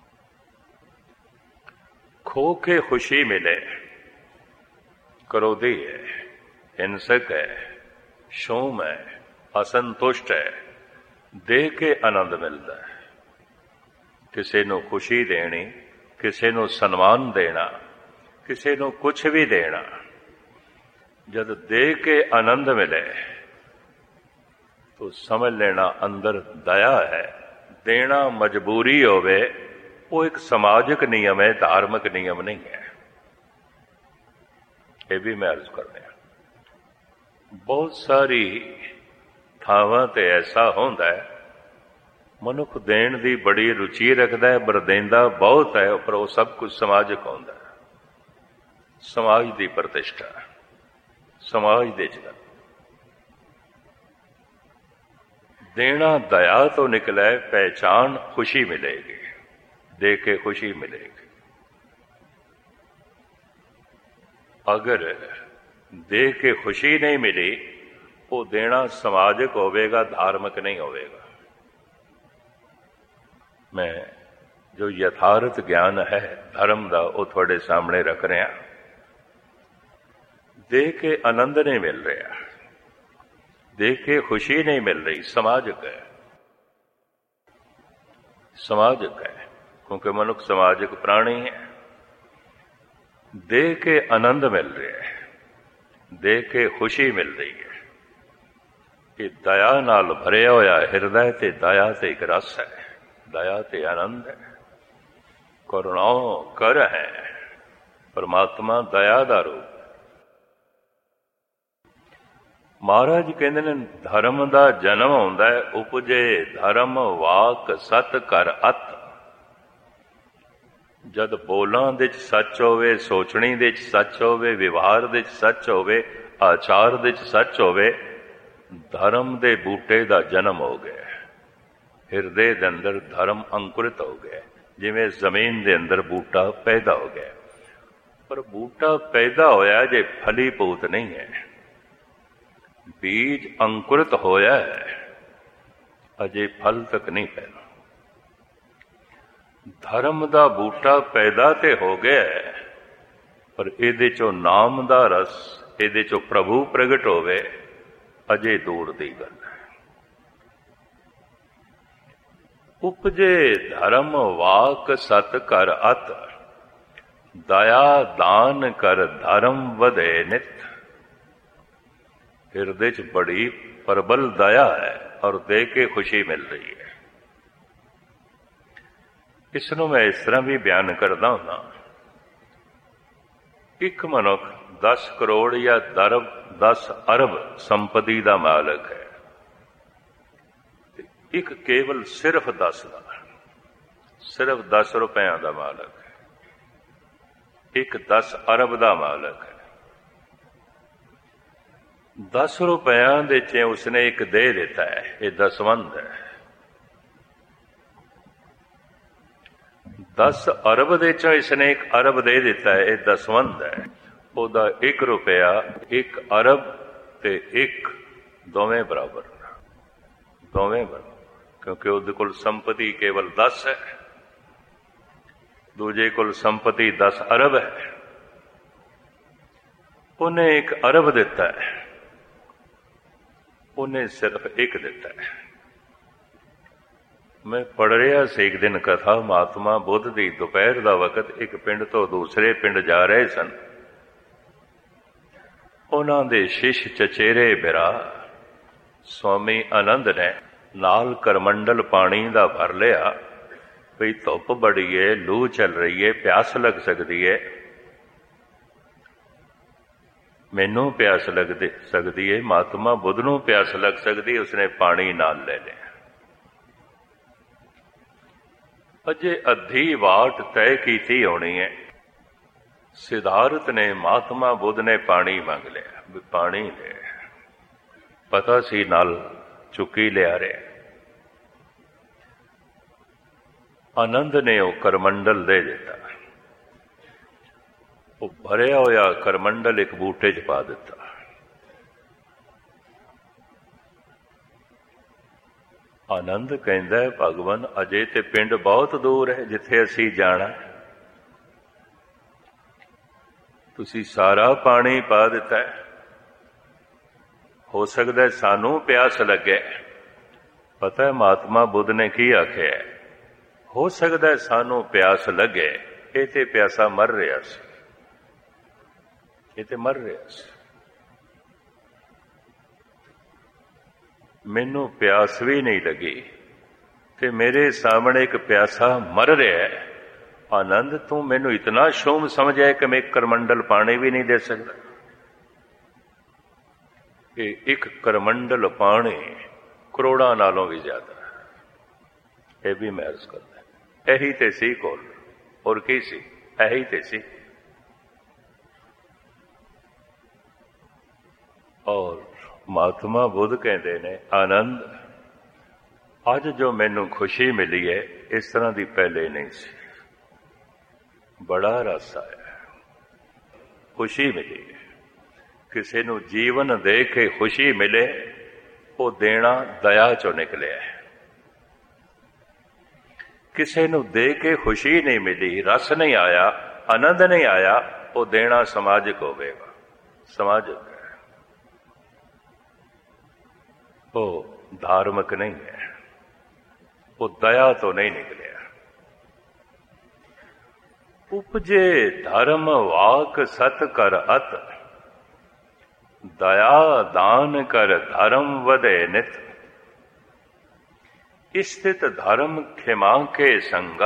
ਖੋ ਕੇ ਖੁਸ਼ੀ ਮਿਲੇ, ਕ੍ਰੋਧੀ ਹੈ, ਹਿੰਸਕ ਹੈ, ਸ਼ੋਮ ਹੈ, ਅਸੰਤੁਸ਼ਟ ਹੈ। ਦੇ ਕੇ ਆਨੰਦ ਮਿਲਦਾ ਹੈ। ਕਿਸੇ ਨੂੰ ਖੁਸ਼ੀ ਦੇਣੀ, ਕਿਸੇ ਨੂੰ ਸਨਮਾਨ ਦੇਣਾ, ਕਿਸੇ ਨੂੰ ਕੁਛ ਵੀ ਦੇਣਾ, ਜਦ ਦੇ ਕੇ ਆਨੰਦ ਮਿਲੇ ਤਾਂ ਸਮਝ ਲੈਣਾ ਅੰਦਰ ਦਇਆ ਹੈ। ਦੇਣਾ ਮਜਬੂਰੀ ਹੋਵੇ, ਉਹ ਇੱਕ ਸਮਾਜਿਕ ਨਿਯਮ ਹੈ, ਧਾਰਮਿਕ ਨਿਯਮ ਨਹੀਂ ਹੈ। ਇਹ ਵੀ ਮੈਂ ਅਰਜ਼ ਕਰ ਰਿਹਾ। ਬਹੁਤ ਸਾਰੀ ਥਾਵਾਂ ਤੇ ਐਸਾ ਹੁੰਦਾ ਹੈ, ਮਨੁੱਖ ਦੇਣ ਦੀ ਬੜੀ ਰੁਚੀ ਰੱਖਦਾ ਹੈ, ਪਰ ਦੇਂਦਾ ਬਹੁਤ ਹੈ, ਪਰ ਉਹ ਸਭ ਕੁਝ ਸਮਾਜਿਕ ਹੁੰਦਾ ਹੈ। ਸਮਾਜ ਦੀ ਪ੍ਰਤਿਸ਼ਠਾ, ਸਮਾਜ ਦੇ ਚ ਦੇਣਾ ਦਇਆ ਤੋਂ ਨਿਕਲੇ, ਪਹਿਚਾਨ ਖੁਸ਼ੀ ਮਿਲੇਗੀ, ਦੇ ਕੇ ਖੁਸ਼ੀ ਮਿਲੇਗੀ। ਅਗਰ ਦੇ ਕੇ ਖੁਸ਼ੀ ਨਹੀਂ ਮਿਲੀ, ਉਹ ਦੇਣਾ ਸਮਾਜਿਕ ਹੋਵੇਗਾ, ਧਾਰਮਿਕ ਨਹੀਂ ਹੋਵੇਗਾ। ਮੈਂ ਜੋ ਯਥਾਰਥ ਗਿਆਨ ਹੈ ਧਰਮ ਦਾ, ਉਹ ਤੁਹਾਡੇ ਸਾਹਮਣੇ ਰੱਖ ਰਿਹਾ। ਦੇ ਕੇ ਆਨੰਦ ਨਹੀਂ ਮਿਲ ਰਿਹਾ, ਦੇ ਕੇ ਖੁਸ਼ੀ ਨਹੀਂ ਮਿਲ ਰਹੀ, ਸਮਾਜਿਕ ਹੈ। ਸਮਾਜਿਕ ਹੈ ਕਿਉਂਕਿ ਮਨੁੱਖ ਸਮਾਜਿਕ ਪ੍ਰਾਣੀ ਹੈ। ਦੇ ਕੇ ਆਨੰਦ ਮਿਲ ਰਿਹਾ ਹੈ, ਦੇ ਕੇ ਖੁਸ਼ੀ ਮਿਲ ਰਹੀ ਹੈ। ਇਹ ਦਇਆ ਨਾਲ ਭਰਿਆ ਹੋਇਆ ਹਿਰਦਾ ਤੇ ਦਇਆ ਤੇ ਇੱਕ ਰਸ ਹੈ, ਦਇਆ ਤੇ ਆਨੰਦ ਹੈ। ਕਰੁਣਾ ਕਰ ਹੈ, ਪਰਮਾਤਮਾ ਦਇਆ ਦਾ ਰੂਪ। ਮਹਾਰਾਜ ਕਹਿੰਦੇ ਨੇ ਧਰਮ ਦਾ ਜਨਮ ਹੁੰਦਾ ਹੈ ਉਪਜੇ ਧਰਮ ਵਾਕ ਸਤ ਕਰ ਅਤ। ਜਦ ਬੋਲਾਂ ਦੇ ਚ ਸੱਚ ਹੋਵੇ, ਸੋਚਣੀ ਦੇ ਚ ਸੱਚ ਹੋਵੇ, ਵਿਵਹਾਰ ਦੇ ਚ ਸੱਚ ਹੋਵੇ, ਆਚਾਰ ਦੇ ਚ ਸੱਚ ਹੋਵੇ, ਧਰਮ ਦੇ ਬੂਟੇ ਦਾ ਜਨਮ ਹੋ ਗਿਆ। ਹਿਰਦੇ ਦੇ ਅੰਦਰ ਧਰਮ ਅੰਕੁਰਿਤ ਹੋ ਗਿਆ, ਜਿਵੇਂ ਜ਼ਮੀਨ ਦੇ ਅੰਦਰ ਬੂਟਾ ਪੈਦਾ ਹੋ ਗਿਆ। ਪਰ ਬੂਟਾ ਪੈਦਾ ਹੋਇਆ ਜੇ ਫਲੀਭੂਤ ਨਹੀਂ ਹੈ, ਬੀਜ ਅੰਕੁਰਿਤ ਹੋਇਆ ਹੈ, ਅਜੇ ਫਲ ਤੱਕ ਨਹੀਂ ਪੈਦਾ। ਧਰਮ ਦਾ ਬੂਟਾ ਪੈਦਾ ਤੇ ਹੋ ਗਿਆ, ਪਰ ਇਹਦੇ ਚੋਂ ਨਾਮ ਦਾ ਰਸ, ਇਹਦੇ ਚੋਂ ਪ੍ਰਭੂ ਪ੍ਰਗਟ ਹੋਵੇ, ਅਜੇ ਦੂਰ ਦੀ ਗੱਲ ਹੈ। ਉਪਜੇ ਧਰਮ ਵਾਕ ਸਤ ਕਰ ਅਤ, ਦਇਆ ਦਾਨ ਕਰ ਧਰਮ ਵਧੇ ਨਿਤ। ਹਿਰਦੇ ਚ ਬੜੀ ਪ੍ਰਬਲ ਦਇਆ ਹੈ ਔਰ ਦੇ ਕੇ ਖੁਸ਼ੀ ਮਿਲ ਰਹੀ ਹੈ। ਇਸ ਨੂੰ ਮੈਂ ਇਸ ਤਰ੍ਹਾਂ ਵੀ ਬਿਆਨ ਕਰਦਾ ਹੁੰਦਾ, ਇੱਕ ਮਨੁੱਖ ਦਸ ਕਰੋੜ ਜਾਂ ਦਰਬ ਦਸ ਅਰਬ ਸੰਪਤੀ ਦਾ ਮਾਲਕ ਹੈ, ਤੇ ਇੱਕ ਕੇਵਲ ਸਿਰਫ ਦਸ ਦਾ, ਸਿਰਫ ਦਸ ਰੁਪਇਆਂ ਦਾ ਮਾਲਕ ਹੈ। ਇੱਕ ਦਸ ਅਰਬ ਦਾ ਮਾਲਕ ਹੈ। ਦਸ ਰੁਪਇਆਂ ਦੇ ਚ ਉਸਨੇ ਇੱਕ ਦੇ ਦਿੱਤਾ ਹੈ, ਇਹ ਦਸਵੰਧ ਹੈ। ਦਸ ਅਰਬ ਦੇ ਚੋਂ ਇਸਨੇ ਇੱਕ ਅਰਬ ਦੇ ਦਿੱਤਾ ਹੈ, ਇਹ ਦਸਵੰਧ ਹੈ। ਉਹਦਾ ਇੱਕ ਰੁਪਇਆ, ਇੱਕ ਅਰਬ ਤੇ ਇੱਕ ਦੋਵੇਂ ਬਰਾਬਰ, ਦੋਵੇਂ ਬਰਾਬਰ, ਕਿਉਂਕਿ ਉਹਦੇ ਕੋਲ ਸੰਪਤੀ ਕੇਵਲ ਦਸ ਹੈ, ਦੂਜੇ ਕੋਲ ਸੰਪਤੀ ਦਸ ਅਰਬ ਹੈ। ਉਹਨੇ ਇੱਕ ਅਰਬ ਦਿੱਤਾ ਹੈ, ਉਹਨੇ ਸਿਰਫ ਇੱਕ ਦਿੱਤਾ ਹੈ। ਮੈਂ ਪੜ੍ਹ ਰਿਹਾ ਸੀ ਇੱਕ ਦਿਨ ਕਥਾ, ਮਹਾਤਮਾ ਬੁੱਧ ਦੀ। ਦੁਪਹਿਰ ਦਾ ਵਕਤ ਇੱਕ ਪਿੰਡ ਤੋਂ ਦੂਸਰੇ ਪਿੰਡ ਜਾ ਰਹੇ ਸਨ। ਉਹਨਾਂ ਦੇ ਸ਼ਿਸ਼ ਚਚੇਰੇ ਬਿਰਾ ਸਵਾਮੀ ਆਨੰਦ ਨੇ ਨਾਲ ਕਰਮੰਡਲ ਪਾਣੀ ਦਾ ਭਰ ਲਿਆ, ਵੀ ਧੁੱਪ ਬੜੀ ਹੈ, ਲੂ ਚੱਲ ਰਹੀ ਹੈ, ਪਿਆਸ ਲੱਗ ਸਕਦੀ ਹੈ, ਮੈਨੂੰ ਪਿਆਸ ਲੱਗ ਸਕਦੀ ਹੈ, ਮਹਾਤਮਾ ਬੁੱਧ ਨੂੰ ਪਿਆਸ ਲੱਗ ਸਕਦੀ ਹੈ। ਉਸਨੇ ਪਾਣੀ ਨਾਲ ਲੈ ਲਿਆ। ਅਜੇ ਅੱਧੀ ਵਾਟ ਤੈਅ ਕੀਤੀ ਹੋਣੀ ਹੈ, ਸਿਧਾਰਥ ਨੇ, ਮਹਾਤਮਾ ਬੁੱਧ ਨੇ ਪਾਣੀ ਮੰਗ ਲਿਆ, ਵੀ ਪਾਣੀ ਦੇ। ਪਤਾ ਸੀ ਨਾਲ ਚੁੱਕੀ ਲਿਆ ਰਿਹਾ। ਆਨੰਦ ਨੇ ਉਹ ਕਰਮੰਡਲ ਦੇ ਦਿੱਤਾ। ਉਹ ਭਰਿਆ ਹੋਇਆ ਕਰਮੰਡਲ ਇੱਕ ਬੂਟੇ 'ਚ ਪਾ ਦਿੱਤਾ। ਆਨੰਦ ਕਹਿੰਦਾ, ਭਗਵਾਨ ਅਜੇ ਤੇ ਪਿੰਡ ਬਹੁਤ ਦੂਰ ਹੈ ਜਿੱਥੇ ਅਸੀਂ ਜਾਣਾ, ਤੁਸੀਂ ਸਾਰਾ ਪਾਣੀ ਪਾ ਦਿੱਤਾ ਹੈ। ਹੋ ਸਕਦਾ ਸਾਨੂੰ ਪਿਆਸ ਲੱਗੇ। ਪਤਾ ਹੈ ਮਹਾਤਮਾ ਬੁੱਧ ਨੇ ਕੀ ਆਖਿਆ? ਹੋ ਸਕਦਾ ਸਾਨੂੰ ਪਿਆਸ ਲੱਗੇ। ਇਹ ਤੇ ਪਿਆਸਾ ਮਰ ਰਿਹਾ ਸੀ, ਇਹ ਤੇ ਮਰ ਰਿਹਾ ਸੀ। ਮੈਨੂੰ ਪਿਆਸ ਵੀ ਨਹੀਂ ਲੱਗੀ ਤੇ ਮੇਰੇ ਸਾਹਮਣੇ ਇੱਕ ਪਿਆਸਾ ਮਰ ਰਿਹਾ ਹੈ। ਆਨੰਦ, ਤੂੰ ਮੈਨੂੰ ਇਤਨਾ ਸ਼ੋਮ ਸਮਝਿਆ ਕਿ ਮੈਂ ਇੱਕ ਕਰਮੰਡਲ ਪਾਣੀ ਵੀ ਨਹੀਂ ਦੇ ਸਕਦਾ? ਇਹ ਇੱਕ ਕਰਮੰਡਲ ਪਾਣੀ ਕਰੋੜਾਂ ਨਾਲੋਂ ਵੀ ਜ਼ਿਆਦਾ, ਇਹ ਵੀ ਮੈਂ ਅਰਜ਼ ਕਰਦਾ। ਇਹੀ ਤੇ ਸੀ ਕੋਲ, ਹੋਰ ਕੀ ਸੀ? ਇਹੀ ਤੇ ਸੀ। ਔਰ ਮਹਾਤਮਾ ਬੁੱਧ ਕਹਿੰਦੇ ਨੇ, ਆਨੰਦ, ਅੱਜ ਜੋ ਮੈਨੂੰ ਖੁਸ਼ੀ ਮਿਲੀ ਹੈ ਇਸ ਤਰ੍ਹਾਂ ਦੀ ਪਹਿਲੇ ਨਹੀਂ ਸੀ। ਬੜਾ ਰਸ ਆਇਆ, ਖੁਸ਼ੀ ਮਿਲੀ ਹੈ। ਕਿਸੇ ਨੂੰ ਜੀਵਨ ਦੇ ਕੇ ਖੁਸ਼ੀ ਮਿਲੇ, ਉਹ ਦੇਣਾ ਦਇਆ ਚੋਂ ਨਿਕਲਿਆ ਹੈ। ਕਿਸੇ ਨੂੰ ਦੇ ਕੇ ਖੁਸ਼ੀ ਨਹੀਂ ਮਿਲੀ, ਰਸ ਨਹੀਂ ਆਇਆ, ਆਨੰਦ ਨਹੀਂ ਆਇਆ, ਉਹ ਦੇਣਾ ਸਮਾਜਿਕ ਹੋਵੇਗਾ, ਸਮਾਜਿਕ ਹੈ, ਉਹ ਧਾਰਮਿਕ ਨਹੀਂ ਹੈ, ਉਹ ਦਇਆ ਤੋਂ ਨਹੀਂ ਨਿਕਲਿਆ। ਉਪਜੇ ਧਰਮ ਵਾਕ ਸਤ ਕਰ ਅਤ, ਦਇਆ ਦਾਨ ਕਰ ਧਰਮ ਵਧੇ ਨਿਤ। ਸਥਿਤ ਧਰਮ ਖਿਮਾ ਕੇ ਸੰਗਾ।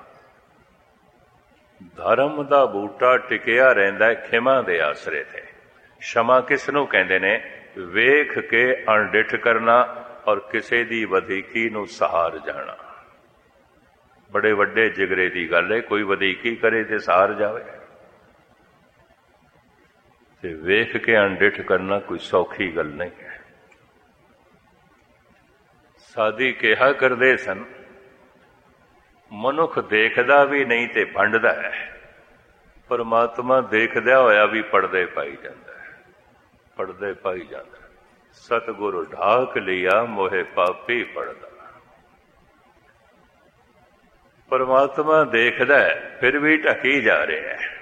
ਧਰਮ ਦਾ ਬੂਟਾ ਟਿਕਿਆ ਰਹਿੰਦਾ ਹੈ ਖਿਮਾ ਦੇ ਆਸਰੇ ਤੇ। ਸ਼ਮਾ ਕਿਸ ਨੂੰ ਕਹਿੰਦੇ ਨੇ? ਵੇਖ ਕੇ ਅਣਡਿੱਠ ਕਰਨਾ ਔਰ ਕਿਸੇ ਦੀ ਵਧੀਕੀ ਨੂੰ ਸਹਾਰ ਜਾਣਾ। ਬੜੇ ਵੱਡੇ ਜਿਗਰੇ ਦੀ ਗੱਲ ਹੈ। ਕੋਈ ਵਧੀਕੀ ਕਰੇ ਤੇ ਸਹਾਰ ਜਾਵੇ, ਤੇ ਵੇਖ ਕੇ ਅਣਡਿੱਠ ਕਰਨਾ ਕੋਈ ਸੌਖੀ ਗੱਲ ਨਹੀਂ ਹੈ। ਸਾਧੀ ਕਿਹਾ ਕਰਦੇ ਸਨ, ਮਨੁੱਖ ਦੇਖਦਾ ਵੀ ਨਹੀਂ ਤੇ ਵੰਡਦਾ ਹੈ, ਪਰਮਾਤਮਾ ਦੇਖਦਿਆਂ ਹੋਇਆ ਵੀ ਪੜਦੇ ਪਾਈ ਜਾਂਦਾ ਹੈ, ਪੜਦੇ ਪਾਈ ਜਾਂਦਾ। ਸਤਿਗੁਰ ਢਾਕ ਲਿਆ ਮੋਹਿ ਪਾਪੀ ਪੜਦਾ। ਪਰਮਾਤਮਾ ਦੇਖਦਾ ਹੈ ਫਿਰ ਵੀ ਢਕੀ ਜਾ ਰਿਹਾ ਹੈ,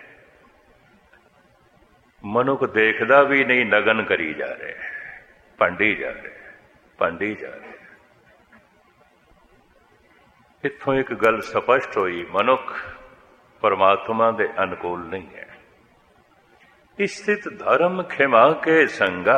ਮਨੁੱਖ ਦੇਖਦਾ ਵੀ ਨਹੀਂ, ਨਗਨ ਕਰੀ ਜਾ ਰਿਹਾ, ਭੰਡੀ ਜਾ ਰਿਹਾ, ਭੰਡੀ ਜਾ ਰਿਹਾ। ਇੱਥੋਂ ਇੱਕ ਗੱਲ ਸਪਸ਼ਟ ਹੋਈ, ਮਨੁੱਖ ਪਰਮਾਤਮਾ ਦੇ ਅਨੁਕੂਲ ਨਹੀਂ ਹੈ। ਇਸਤਿਤ ਧਰਮ ਖਿਮਾ ਕੇ ਸੰਗਾ।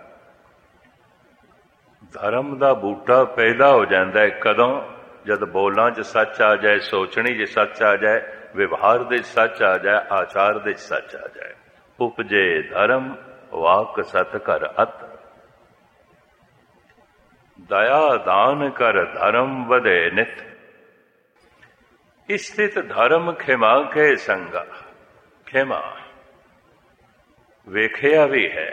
ਧਰਮ ਦਾ ਬੂਟਾ ਪੈਦਾ ਹੋ ਜਾਂਦਾ ਹੈ ਕਦੋਂ? ਜਦ ਬੋਲਾਂ 'ਚ ਸੱਚ ਆ ਜਾਏ, ਸੋਚਣੀ 'ਚ ਸੱਚ ਆ ਜਾਏ, ਵਿਵਹਾਰ ਦੇ ਸੱਚ ਆ ਜਾਏ, ਆਚਾਰ ਦੇ ਸੱਚ ਆ ਜਾਏ। ਉਪਜੇ ਧਰਮ ਵਾਕ ਸਤ ਕਰ ਅਤ। ਦਇਆ ਦਾਨ ਕਰ ਧਰਮ ਵਧੇ ਨਿਤ। ਇਸਤਿਤ ਧਰਮ ਖਿਮਾ ਕੇ ਸੰਗਾ। ਖਿਮਾ ਵੇਖਿਆ ਵੀ ਹੈ,